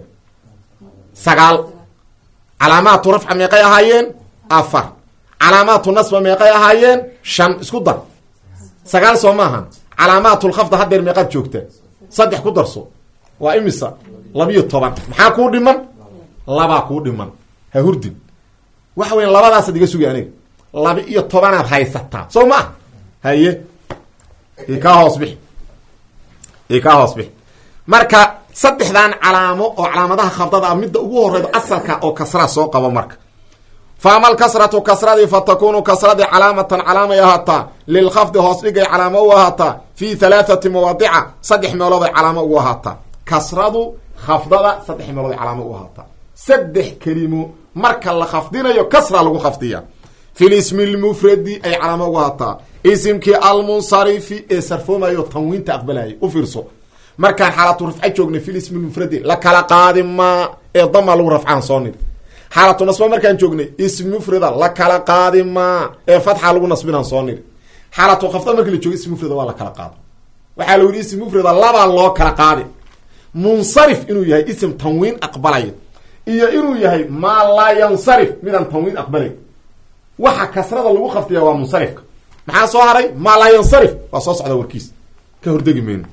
9. calaamaatu rafca meeqay ahaayeen? 4. calaamaatu nasba meeqay ahaayeen? 5. isku dar 9 soo maaha. calaamaatu lkhafda haddeer meeqaad joogta? 3 ku darso waa imisa? 12. maxaa kuu dhiman? 2 kuu dhiman. ha hurdin waxa weya labadaasad iga sugi aniga. 12aad haysataa soo maa. haye kaa hoos bixi kaa hoos bixi. marka 3dan calaamo oo calaamadaha khafdada midda ugu horeydo asalka oo kasra soo qabo marka. faama alkasratu kasradii fatakunu kasradii calaamatan calaamay ahaataa lilkhafdi hoos dhigay calaamo u ahaataa fii 3 mawaadica 3 meelooday calaamo ugu ahaataa. kasradu khafdada 3 meelooday calaamo u ahaataa. 3 kelimo marka la khafdinayo kasra lagu khafdiya. fi lismi lmufradi ay calaamo ugu ahaataa. isimkii almunsarifi ee sarfoomayo tanwiinta aqbalayay. u fiirso markaan xaalatu rafca joognay fi lismi lmufradi la kala qaadi maa ee dama lagu rafcaan soo nid. xaalatu nasba markaan joognay ism mufrida la kala qaadi maa ee fatxa lagu nasbinaan soo niri. xaalatu khafda markii la joogo ism mufrida waa la kala qaado. waxaa lagu yihi ism mufrida labaa loo kala qaadi. munsarif inuu yahay ism tanwiin aqbalayo iyo inuu yahay maa laa yansarif midaan tanwiin aqbalay. waxa kasrada lagu khafdiya waa munsarifka. maxaa soo haray? maa laa yansarif waa soo socda warkiis ka hordegi mayno.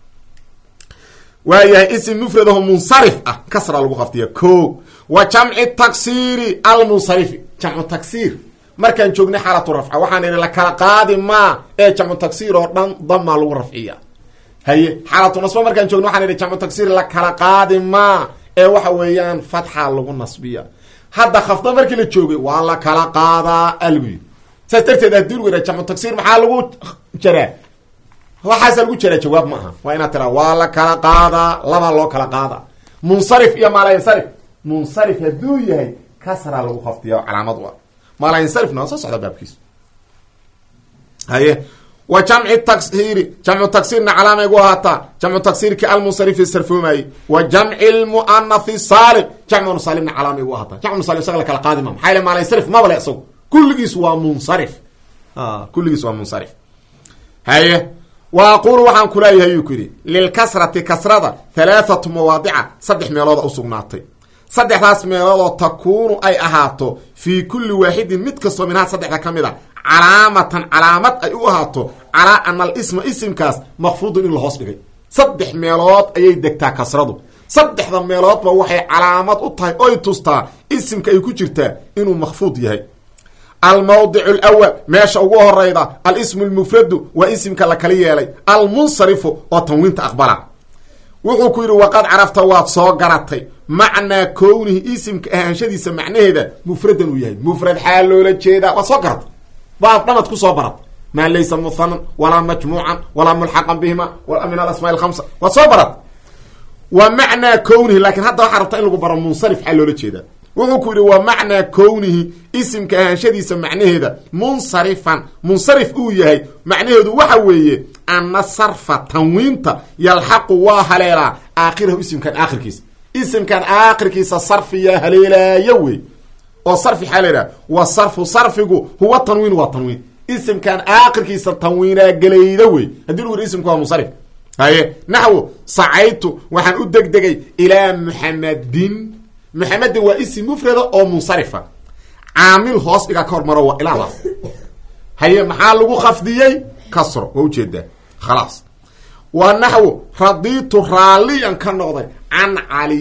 waayahay ism mufradaho munsarif ah kasra lagu khafdiya. ko wa jamci taksiiri almunsarifi. jamcu taksiir markaan joognay xaalatu rafca waxaan idhi la kala qaadi maa ee jamcu taksiir oo dhan damaa lagu rafciya. haye xaalatu nasba markaan joogna waxaan idhi jamcu taksiir la kala qaadi maa ee waxa weeyaan fatxa lagu nasbiya. hadda khafda markii la joogay waa la kala qaadaa alwi. saas darteed hadii lagu yidhaha jamcu taksiir maxaa lagu jaraa? waxaasa lagu jaraa jawaab ma aha. waa inaad tiraa waa la kala qaadaa. labaa loo kala qaadaa. munsarif iyo maalayansarif. munsarif hadduu yahay kasra lagu khafdiya calaamad u ah. maalayansarifna waa soo socda baabkiisa. haye wa jamci taksiiri jamcu taksiirna calaamay gu ahaataa. jamcu taksiirki almunsarifi sarfoomayey. wa jamci lmuanathi saalim jamcu saalimna calaamay gu ahaataa. jamcu salim isaga la kala qaadi ma maxaa yale maalayansarif mabale isagu kulligiis waa munsarif. kulligiis waa munsarif. haye wa aquulu waxaan ku leeyahay yuu ku yidhi lilkasrati kasrada 3 mawaadica 3 meelood u sugnaatay 3daas meeloodoo takuunu ay ahaato fii kulli waaxidin mid kastoo minhaa 3 ka mid a calaamatan calaamad ay u ahaato calaa ana alisma isimkaas makfuudun in la hoos dhigay 3 meelood ayay degtaa kasradu 3da meeloodba waxay calaamad u tahay oy tustaa isimka ay ku jirtaa inuu makfuud yahay almawdic alawal meesha ugu horeyda alismu almufradu waa isimka la kala yeelay almunsarifu oo tanwiinta aqbala wuxuu ku yidhi waqad carafta waad soo garatay macnaa kownihi isimka ahaanshadiisa macnaheeda mufradan uu yahay mufrad xaal loola jeedaa waad soo garatay baad dhamad ku soo barat maa laysa muhanan walaa majmuucan walaa mulxaqan bihima walaa min alasmaa alkhamsa waad soo barat wa macnaa kownihi laakiin hadda waxaa rabtaa in lagu baro munsarif xaal loola jeedaa wuxuu ku yidhi wa macnaa kownihi isimka ahaanshadiisa macnaheeda munsarif uu yahay macnaheedu waxa weeye ana sarfa tanwiinta yalxaqu waa haleelaa aakhirahu isimkan aakhirkiisa sarfiyaa haleelaayo wey oo sarfi xaa laydhaha wa sarfigu huwa tanwiin waa tanwiin isimkan aakhirkiisa tanwiinaa gelayda wey haddii lagu yidhi isimku waa munsarif haye naxwu sacaytu waxaan u degdegay ilaa muxamadin waa isim mufrada oo munsarifa caamil hoos dhigaa ka hormaro waa ilaadaas haye maxaa lagu khafdiyey kasro waa ujeedaa khalaas waa naxwu radiitu raaliyan ka noqday can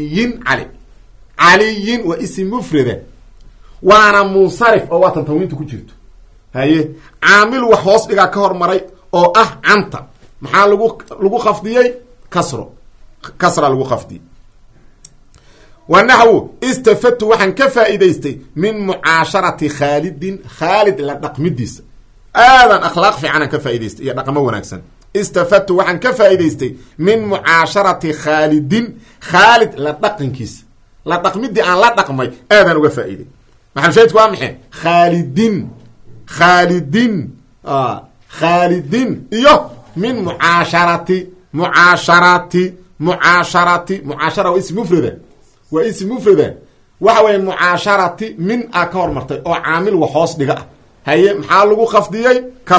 caliyin waa isim mufrada waana munsarif oo waatan tanwiinta ku jirto haye caamil wax hoos dhigaa ka hormaray oo ah canta maxaa lagu khafdiyey kasra lagu khafdiyey wa naxwu istafadtu waxaan ka faa'iidaystay min mucaasharati khaalid la dhaqmidiisa aadan akhlaaq fiicanaan ka faa'idaystay iyo dhaqamo wanaagsan istafadtu waxaan ka faa'idaystay min mucaasharati khaalid la dhaqankiisa la dhaqmidii aan la dhaqmay aadan uga faa'iiday maxalshaydku waa maxay khaalidin iyo min mucaashara waa ism mufrada waxa weeye mucaasharati min a ka hormartay oo caamil wax hoos dhiga ah haye maxaa lagu khafdiyey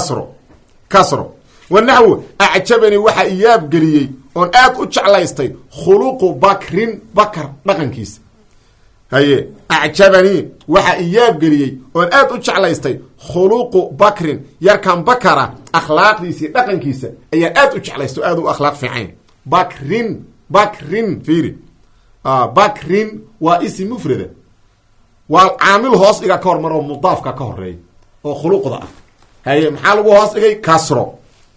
kasro wa naxwu acjabani waxa iyaab geliyey oon aad u jeclaystay khuluqu bakar dhaqankiisa haye acjabani waxa iyaab geliyey oon aad u jeclaystay khuluqu bakrin yarkan bakara akhlaaqdiisii dhaqankiisa ayaa aad u jeclaysta o aad u akhlaaq fiicayn bakrin fiiri bakrin waa isim mufrada waa caamil hoos dhiga ka hormar oo mudaafka ka horeeya oo khuluqda ah haye maxaa lagu hoos dhigay kasro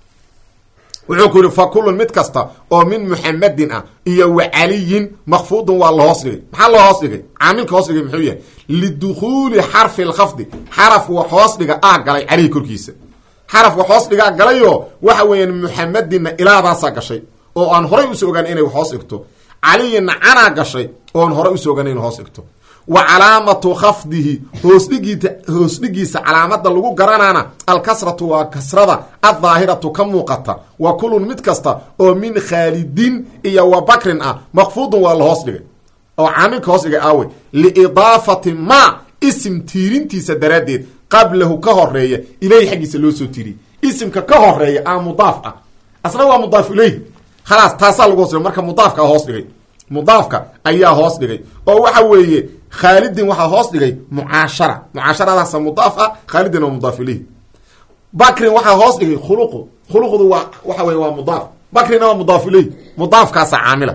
wuxuu ku yihi fa kullun mid kasta oo min muxamadin ah iyo wa caliyin makfuudun waa la hoos dhigay maxaa loo hoos dhigay caamilka hoos dhigay muxuu yahay lidukhuuli xarfi lkhafdi xaraf wax hoos dhiga galay caleyhi korkiisa xaraf wax hoos dhigaa galayoo waxa weeyaan muxamadinna ilaadaasaa gashay oo aan horay usoo ogaan inay wax hoos dhigto caliyinna canaa gashay oon horay usoo ogaan inay hoos dhigto wa calaamatu khafdihi hoosdhigiisa calaamada lagu garanaana alkasratu waa kasrada addaahiratu ka muuqata wa kullun mid kasta oo min khaalidin iyo wa bakrin ah makfuudun waa la hoos dhigay oo caamilka hoos dhigay aawe liidaafati ma isim tiirintiisa daraaddeed qablahu ka horeeya ilayhi xaggiisa loo soo tiiriyey isimka ka horeeya aa mudaaf ah asna waa mudaaf ilayhi khalaas taasaa lagu hoos dhigay marka mudaafka hoos dhigay mudaafka ayaa hoos dhigay oo waxa weeye khaalidin waxaa hoos dhigay mucaasharadaasa mudaaf ah khaalidin waa mudaaf ilayhi bakrin waxaa hoos dhigay khuluqdu waa waxa weye waa mudaaf bakrina waa mudaaf ilayhi mudaafkaasa caamila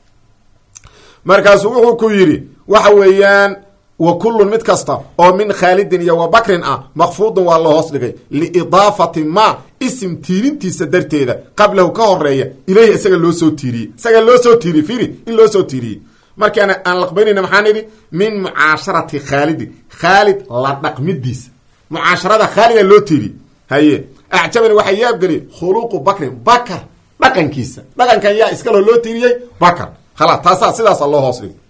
markaasu wuxuu ku yidhi waxa weeyaan wa kullun mid kasta oo min khaalidin iyo wa bakrin ah makfuudun waa la hoos dhigay liidaafati ma isim tiirintiisa darteeda qablahu ka horeeya ilayhi isaga loo soo tiiriyey fiiri in loo soo tiiriyey markii aan laqbaynayna maxaan idhi min mucaasharati khaalidin khaalid la dhaqmidiisa mucaasharada khaalida loo tiiriyey haye acjabani waxaa yaabgeliy khuluqu bakar dhaqankiisa dhaqankan yaa iskaloo loo tiiriyey bakar khalaas taasaa sidaasa loo hoos dhigay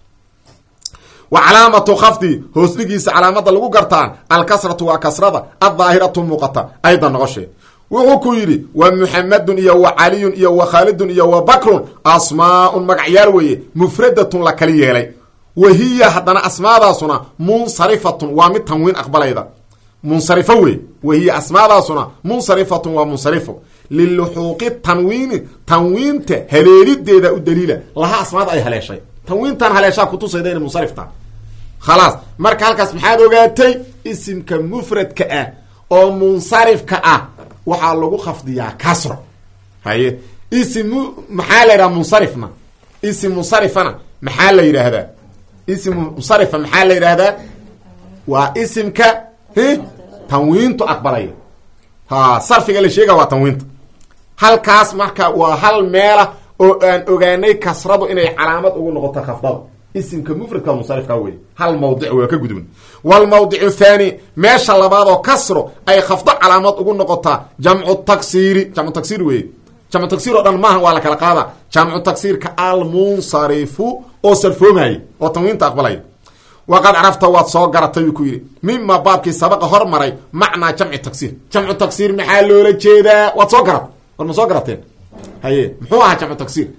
wa calaamatu khafdi hoosdhigiisa calaamada lagu gartaan alkasratu waa kasrada addaahiratu muuqata aydan noqoshee wuxuu ku yidhi wa muxamadun iyo wa caliyun iyo wa khaalidun iyo wa bakrun asmaaun magacyaal weeye mufradatun la kala yeelay wa hiya haddana asmaadaasuna munsarifatun waa mid tanwiin aqbalayda munsarifo wey wahiya asmaadaasuna munsarifatun waa munsarifo liluxuuqi tanwiini tanwiinta haleelideeda u daliila laha asmaada ay haleeshay tanwiintan haleeshaa kutusayda inay munsarifta khalaas marka halkaas maxaad ogaatay isimka mufradka ah oo munsarifka ah waxaa lagu khafdiyaa kasro haye isim maxaa la yidhaha munsarifna isim munsarifana maxaa la yidhaahdaa isim munsarifa maxaa la yidhaahdaa waa isimka tanwiintu aqbalaya sarfiga la sheega waa tanwiinta halkaas marka waa hal meela oo aan ogaanay kasradu inay calaamad ugu noqoto khafdada isimka mufradka munsarifka wey hal mawdic waa ka gudubn walmawdicu thani meesha labaad oo kasro ay khafdo calaamad ugu noqotaa jamcu taksiiri jamcu taksiir wey jamcu taksiir oo dhan maaha waa la kala qaada jamcu taksiirka almunsarifu oo sarfoomaya oo tanwiinta aqbalaya waqad carafta waad soo garatay buu ku yidhi mima baabkii sabaqa hormaray macnaa jamci taksiir jamcu taksiir maxaa loola jeedaa waad soo garat war ma soo garateen haye muxuu ahaa jamcu taksiir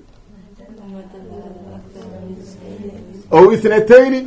o ithnatayni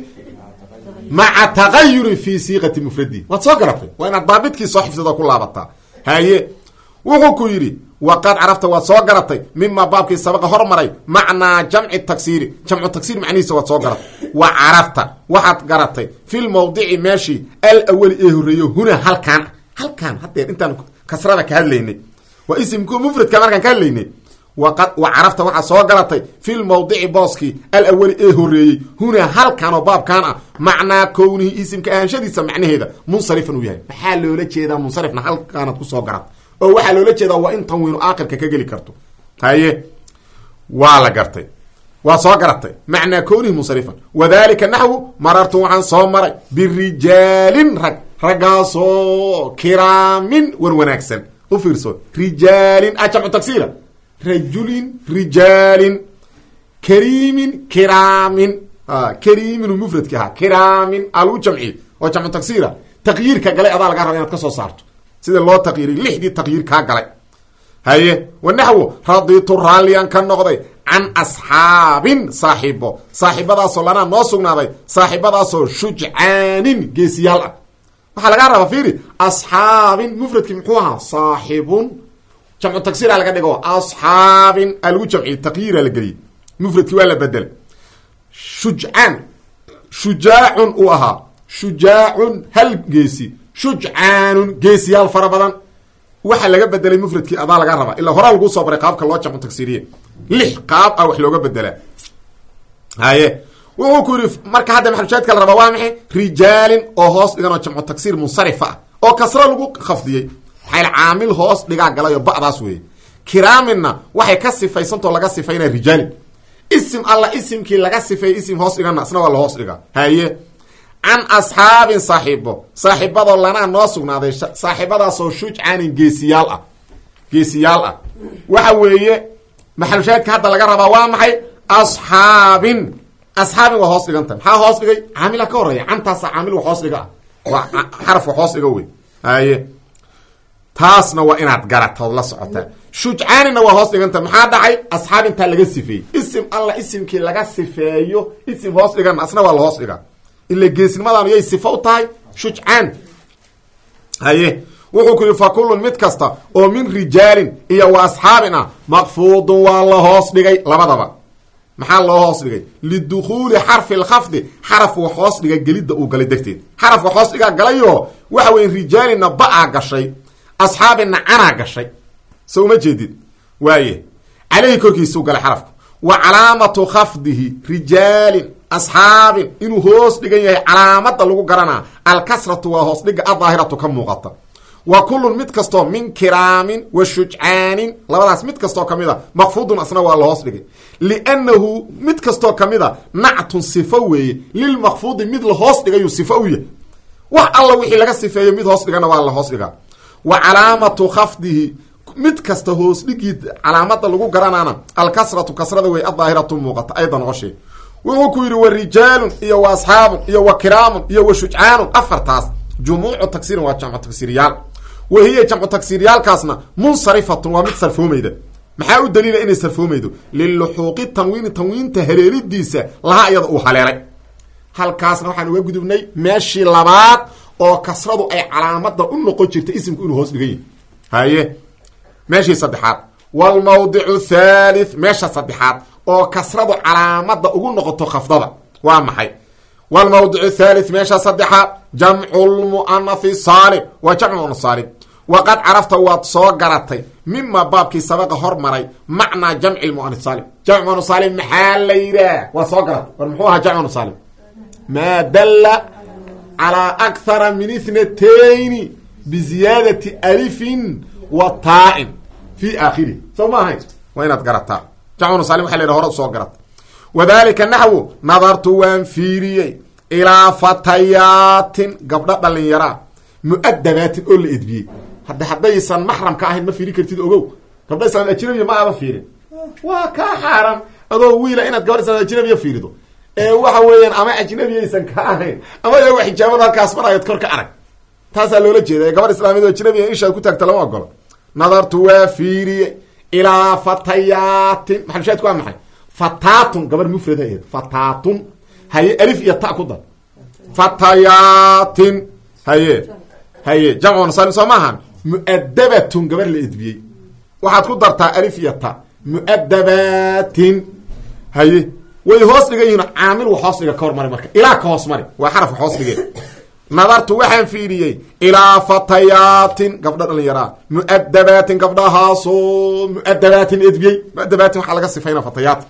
maca tagayurin fi siiqati mufradi waad soo garatay waa inaad daabidkii soo xifsado ku laabataa haye wuxuu ku yidhi waqad carafta waad soo garatay mima baabkii sabaqa hormaray macnaa jamci taksiiri jamcu taksiir macnihiisa waad soo garatay wa carafta waxaad garatay fi lmawdici meeshii alawali ee horreeyo huna halkaan hadeer intaan kasrada ka hadlaynay waa isimku mufradka markaan ka hadlaynay wa carafta waxaad soo garatay fi lmawdici booskii alawali ee horreeyey huna halkaan oo baabkaan ah macnaa kownihi isimka ahaanshadiisa macnaheeda munsarifan uu yahay maxaa loola jeedaa munsarifna halkaanaad kusoo garatay oo waxaa loola jeedaa waa in tanwiinu aakhirka ka geli karto haye waa la gartay waa soo garatay macnaa kownihi munsarifan wadalika naxwu marartu waxaan soo maray birijaalin raggaasoo kiraamin wan wanaagsan u fiirso rijaalin jamcu taksiira rajulin rijaalin kariimin kiraamin kariimin mufradki ahaa kiraamin alagu jamciy oo jamcu taksiira taqyiirka galay adaa laga raba inaad ka soo saarto sida loo taqyiiriy 6dii taqyiir kaa galay haye wanaxwo raditu raalliyan ka noqday can asxaabin saaxiibo saaxiibadaasoo lanaa noo sugnaaday saaxiibadaasoo shujcaanin geesiyaal ah waxaa lagaa rabaa fiiri asxaabin mufradkii muxuu ahaa saaxibun jamcu taksiira laga dhigo asxaabin a lagu jamciye taqyiira la geliyey mufradkii waa la bedelay shujcaan shujaacun uu ahaa shujaacun hal geesi shujcaanun geesiyaal fara badan waxaa laga bedelay mufradkii adaa laga rabaa ilaa horaa laguu soo baray qaabka loo jamcu taksiiriye 6 qaab ah wax looga bedelaa haye wuxuu ku yidhi marka hadda maxalushaadka la rabaa waa maxay rijaalin oo hoos dhigan oo jamcu taksiir munsarifa ah oo kasro lagu khafdiyey maxayl caamil hoos dhigaa galay oo ba'daas weeye kiraaminna waxay ka sifaysantao laga sifaynaa rijaalin isim alla isimkii laga sifeeyey isim hoos dhiganna isna waa la hoos dhigaa haye can asxaabin saaxiibadoo lanaa noo sugnaaday saaxiibadaasoo shujcaanin geesiyaal ah waxa weeye maxalushaadka hadda laga rabaa waa maxay asxaabin waa hoos dhiganta maxaa hoos dhigay caamila ka horeeya cantaasa caamil wax hoos dhiga ah waa xaraf wax hoos dhiga wey haye taasna waa inaad garatood la socotaa shujcaanina waa hoos dhiganta maxaa dhacay asxaabintaa laga sifeeyey isim alla isimkii laga sifeeyo isim hoos dhigana asna waa la hoos dhigaa ila geesnimadaan yay sifa u tahay shujcaan haye wuxuu ku yihi fa kullun mid kasta oo min rijaalin iyo wa asxaabin ah maqfuudun waa la hoos dhigay labadaba maxaa loo hoos dhigay lidukhuuli xarfi lkhafdi xaraf wax hoos dhiga gelidda uu galay darteed xaraf wax hoos dhigaa galayoo waxa weye rijaalina ba-aa gashay asxaabina canaa gashay so uma jeedid waaye caleyhi korkiisuu galay xarafku wa calaamatu khafdihi rijaalin asxaabin inuu hoos dhigan yahay calaamada lagu garanaa alkasratu waa hoos dhiga adaahiratu ka muuqata wa kullun mid kastoo min kiraamin wa shujcaanin labadaas mid kastoo kamid a maqfuudun asna waa la hoos dhigay liannahu mid kastoo kamid a nactun sifo weeye lilmaqfuudi mid la hoos dhigayuu sifo u yahay wax alla wixii laga sifeeyo mid hoos dhigana waa la hoos dhigaa wa calaamatu khafdihi mid kasta hoos dhigii calaamada lagu garanaana alkasratu kasrada wey adaahiratu muuqata ayda noqoshe wuxuu ku yidhi wa rijaalun iyo wa asxaabun iyo wa kiraamun iyo wa shujcaanun afartaas jumuucu tagsiirin waa jamcu tagsiiriyaal wahiya jamcu tagsiiriyaalkaasna munsarifatun waa mid sarfoomayda maxaa u daliila inay sarfoomaydo liluxuuqi tanwiini tanwiinta haleelidiisa lahaa iyada uu haleelay halkaasna waxaan uga gudubnay meeshii labaad oo kasradu ay calaamada u noqon jirta isimku inuu hoos dhigan yahay. haye meeshii saddexaad walmawdicu thalith meesha saddexaad oo kasradu calaamada ugu noqoto khafdada waa maxay? walmawdicu thalith meesha saddexaad jamcu lmu'anathi saalim waa jamcu mu'anath saalim waqad carafta waad soo garatay mima baabkii sabaqa hormaray macnaa jamci lmu'anath saalim. jamcu mu'anath saalim maxaa la yidhaah? waad soo garatay war muxuu ahaa jamcu mu'anath saalim? maa dalla calaa akthara min ithnatayni biziyaadati alifin wa taa'in fi aakhirih. soo ma ahayn? waa inaad garataa jamcu mu'anath saalim waxa la yidhaha hore soo garatay. wadalika naxwu nadartu waan fiiriyey ilaa fatayaatin gabdho dhalinyaraa mu'adabaatin oo la edbiyey. haddaysan maxram ka ahayn ma fiiri kartid ogow. gabdha islaan ajnabiya ma aadan fiirin, waa kaa xaaran adoo wiila inaad gabadh islaan ajnabiya fiirido. waxa weeyaan ama ajnabiyaysan ka ahayn ama iyago xijaabada halkaas marayood kor ka arag, taasaa loola jeeda. gabadh islaamiyad oo ajnabiya ishaad ku taagta lama ogolo. nadartu waa fiiriyey ilaa fatayaatin maxalshaadku waa maxay? fataatun gabar mufrada aheed fataatun. haye alif iyo ta ku dar fatayaatin. haye jamcu nasaalim soo maahan? mu'adabatun gabar la edbiyey waxaad ku dartaa alif iyo ta mu'adabatin. haye way hoos dhigan yihiin caamil wax hoos dhiga ka hormari marka ilaa ka hoos mari waa xaraf hoos dhigeen. nadartu waxaan fiiriyey ilaa fatayaatin gabdho dhalinyaraa mu'adabatin gabdhahaasoo mu'adabatin edbiyey. mu'adabatin waxaa laga sifayna fatayaat.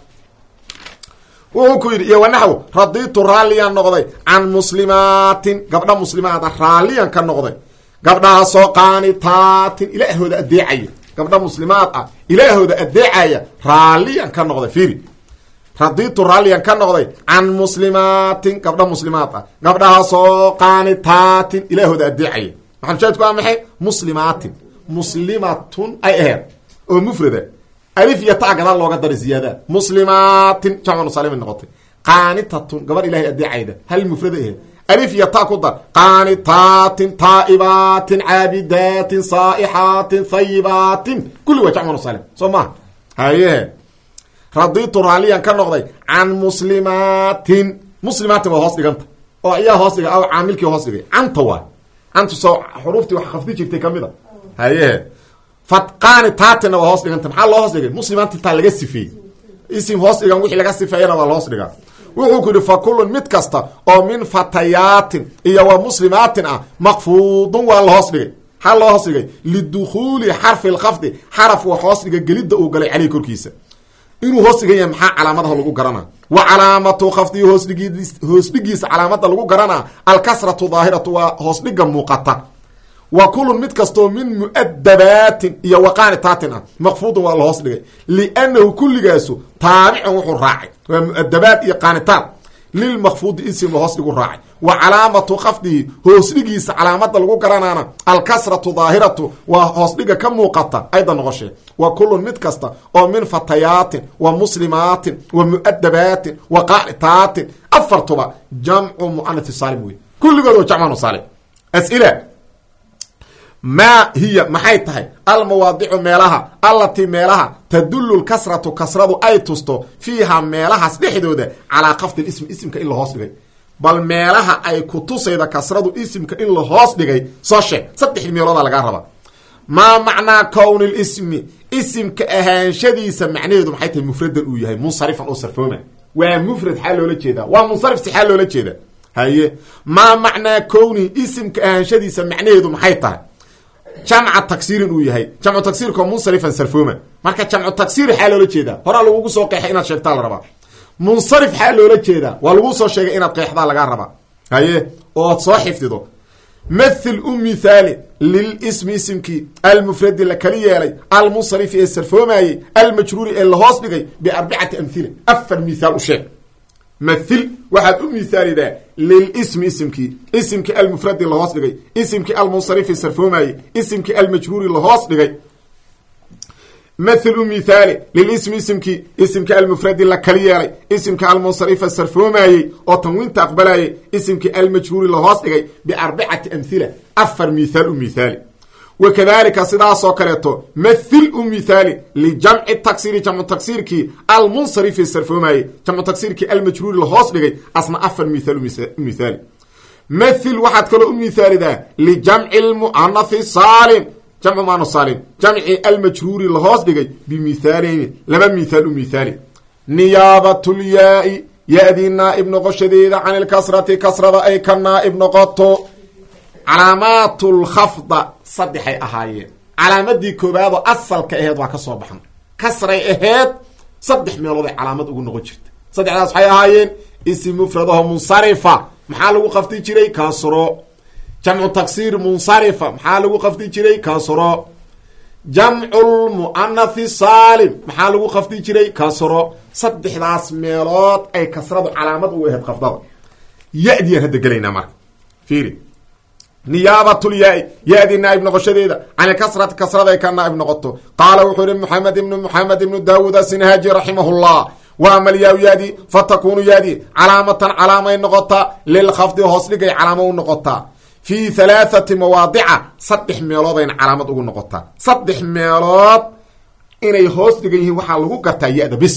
wuxuu ku yidhi iyo wanaxw raditu raalliyaan noqday can muslimaatin gabdha muslimaada raalliyan ka noqday gabdhahaasoo qaanitaatin ilaahooda adeecaya. gabdha muslimaad ah ilaahooda adeecaya raalliyan ka noqday. fiiri raditu raalliyan ka noqday can muslimaatin gabdha muslimaad ah gabdhahaasoo qaanitaatin ilaahooda adeecaya. maxalshaadku waa maxay? muslimaatin muslimatun ay aheed oo mufrada alif iyo ta gadaal looga daray ziyaada muslimaatin jamcu saalim noqotay. qaanitatun gabar ilahay adeecayda hal mufrada aheed alif iyo ta ku dar qaanitaatin taa'ibaatin caabidatin saa'ixaatin thayibaatin kulli waa jamcu saalim soo maha. haye raditu raaliyan ka noqday can muslimaatin. muslimaatin waa hoos dhiganta oo ayaa hoos dhiga aw caamilkii hoos dhigay canta waa canta soo xuruuftii wax khafdi jirtay kamid a. haye qaanitaatina waa hoos dhiganta maxaa loo hoos dhigay? muslimaantintaa laga sifeeyey isim hoos dhigan wixii laga sifeeyana waa lahoos dhigaa. wuxuu ku yidhi fa kullun mid kasta oo min fatayaatin iyo wa muslimaatin ah maqfuudun waa lahoos dhigay. maxaa loo hoos dhigay? lidukhuuli xarfi lkhafdi xaraf wax hoos dhiga gelidda uu galay caleyh korkiisa. inuu hoos dhigan yahay maxaa calaamadaha lagu garanaa? wa calaamatu khafdii hoosdhigiisa calaamada lagu garanaa alkasratu daahiratu waa hoos dhiga muuqata. wa kullun mid kastoo min mu'adabaatin iyo wa qaanitaatin ah maqfuudun waa la hoos dhigay liannahu kulligaasu taabicun wuxuu raacay waa mu'adabaat iyo qaanitaat lilmaqfuudi isim hoos dhigu raacay. wa calaamatu khafdihi hoosdhigiisa calaamada lagu garanaana alkasratu daahiratu waa hoosdhiga ka muuqata ayda noqoshee. wa kullun mid kasta oo min fatayaatin wa muslimaatin wa mu'adabaatin wa qaanitaatin afartuba jamcu mu'anathi saalim wey kulligood oo jamcu saalim. as'ila maa hiya maxay tahay almawaadicu meelaha allatii meelaha tadullu lkasratu kasradu ay tusto fiiha meelahaas dhexdooda calaa khafdi ismi isimka in la hoos dhigay. bal meelaha ay ku tusayda kasradu isimka in la hoos dhigay soo sheeg. 3 meeloodaa lagaa rabaa. maa macnaa kowni lismi isimka ahaanshadiisa macnaheedu maxay tahay? mufradan uu yahay munsarifan oo sarfooma. waa mufrad xaa loola jeedaa? waa munsarif si xaa loola jeeda? haye maa macnaa kowni isimka ahaanshadiisa macnaheedu maxay tahay? jamca taksiirin uu yahay. jamcu taksiirkao munsarifan sarfooma. marka jamcu taksiir xaa loola jeedaa? horaa lagugu soo qeexay inaad sheegtaa la rabaa. munsarif xaa loola jeedaa? waa laguu soo sheegay inaad qeexdaa lagaa rabaa. haye ood soo xifdido. mathil u mithaali lilismi isimkii almufradi la kali yeelay almunsarifi ee sarfoomayey almajruuri ee lahoos dhigay biarbacati amhila 4 mithaal u sheeg. mathil waxaad u mithaalidaa lilismi isimkii almufradi lahoos dhigay isimkii almunsarifi sarfoomayey isimkii almajruuri lahoos dhigay. mathil u mithaali lilismi isimkii almufradi la kali yeelay isimkii almunsarifa sarfoomayey oo tanwiinta aqbalayey isimkii almajruuri lahoos dhigay biarbacati amhila 4 mithaal u mithaali. wakadalika sidaasoo kaleeto mathil u mithaali lijamci taksiiri jamcu taksiirkii almunsarifi sarfoomayey jamcu taksiirkii almajruuri lahoos dhigay asna 4 mithaal u mithaali. mathil waxaad kaloo u mithaalidaa lijamci lmu'anathi saalim jamcu mu'anath saalim jamci almajruuri lahoos dhigay bimithaaleyni laba mithaal u mithaali niyaabatulyaa-i ya-dii naa'ib noqoshadeeda can ilkasrati kasrada ay ka naa'ib noqoto calaamaatulkhafda saddexay ahaayeen calaamadii koobaadoo asalka aheed waa ka soo baxan kasray aheed 3 meelooday calaamad ugu noqon jirta saddexdaas waxay ahaayeen isim mufradaho munsarifa maxaa lagu qafdi jiray kasro jamcu taksiir munsarifa maxaa lagu qafdi jiray kasro jamculmu'anathi saalim maxaa lagu qafdi jiray kasro saddexdaas meelood ay kasradu calaamad ugu aheyd qafdada ya-diyaan hadda gelaynaa marka fiiri niyaabatulyaa-i ya-dii naa'ib noqoshadeeda can ilkasrati kasrada ay ka naa'ib noqoto qaala wuxuu yihi moxamed ibnu daawuud asinhaaji raximahullah wa ama alyaa ya-dii fatakunu ya-dii calaamatan calaamay noqotaa lilkhafdi hoos dhigay calaamo u noqotaa fii 3 mawaadica 3 meeloodayna calaamad ugu noqotaa 3 meelood inay hoos dhigan yihiin waxaa lagu gartaa ya-da bis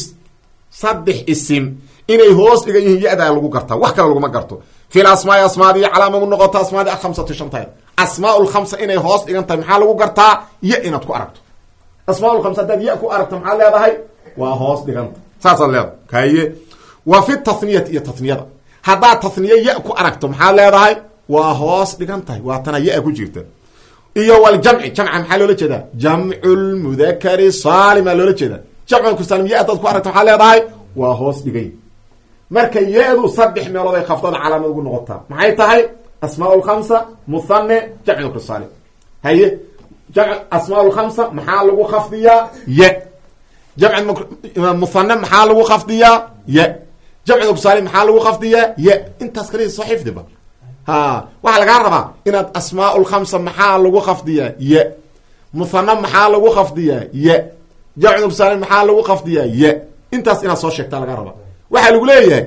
3 isim inay hoos dhigan yihiin ya-daa lagu gartaa wax kale laguma garto fi asmaai asmaadii calaama u noqota asmaadii akhamsatu shanteed asmaa lkhamsa inay hoos dhigan tahay maxaa lagu gartaa ya inaad ku aragto asmaa lkhamsa haddaad ya ku aragto maxaad leedahay waa hoos dhiganta saasaad leedahay kaye wa fi taniyati iyo taniyada haddaad taniye ya ku aragto maxaad leedahay waa hoos dhigan tahay waa tana ya ku jirta iyo waljamci jamca maxaa loola jeedaa jamculmudakari saalima loola jeedaa jamcu saalim ya haddaad ku aragto maxaad leedahay waa hoos dhigay marka ya-du 3 meelood ay khafdada calaamad ugu noqotaa maxay tahay asmaa lkhamsa muhane jamcu krisaalim haye asmaa lkhamsa maxaa lagu khafdiyaa ya jamc muhane maxaa lagu khafdiyaa ya jamcu krisaalim maxaa lagu khafdiyaa ya intaas kaliya soo xifdiba ha waxaa lagaa rabaa inaad asmaa lkhamsa maxaa lagu khafdiyaa ya muhane maxaa lagu khafdiyaa ya jamcu krisaalim maxaa lagu khafdiyaa ya intaas inaad soo sheegtaa lagaa rabaa waxaa lagu leeyahay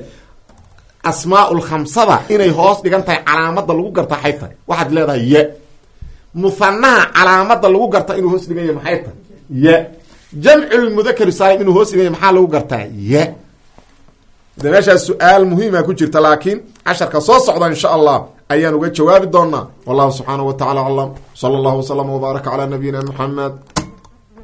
asmaa lkhamsada inay hoos dhigan tahay calaamada lagu gartaa xay tahay waxaad leedahay ya muhanaha calaamada lagu gartaa inuu hoos dhigan yahay maxay tahay ya jamculmudakari saalim inuu hoos dhigan yahay maxaa lagu gartaa ya de meeshaas su-aal muhiima ku jirta laakiin casharka soo socda insha allah ayaan uga jawaabi doonaa wallahu subxaanahu wa tacala aclam sala allahu waslama wbaaraka calaa nabiyina muxamed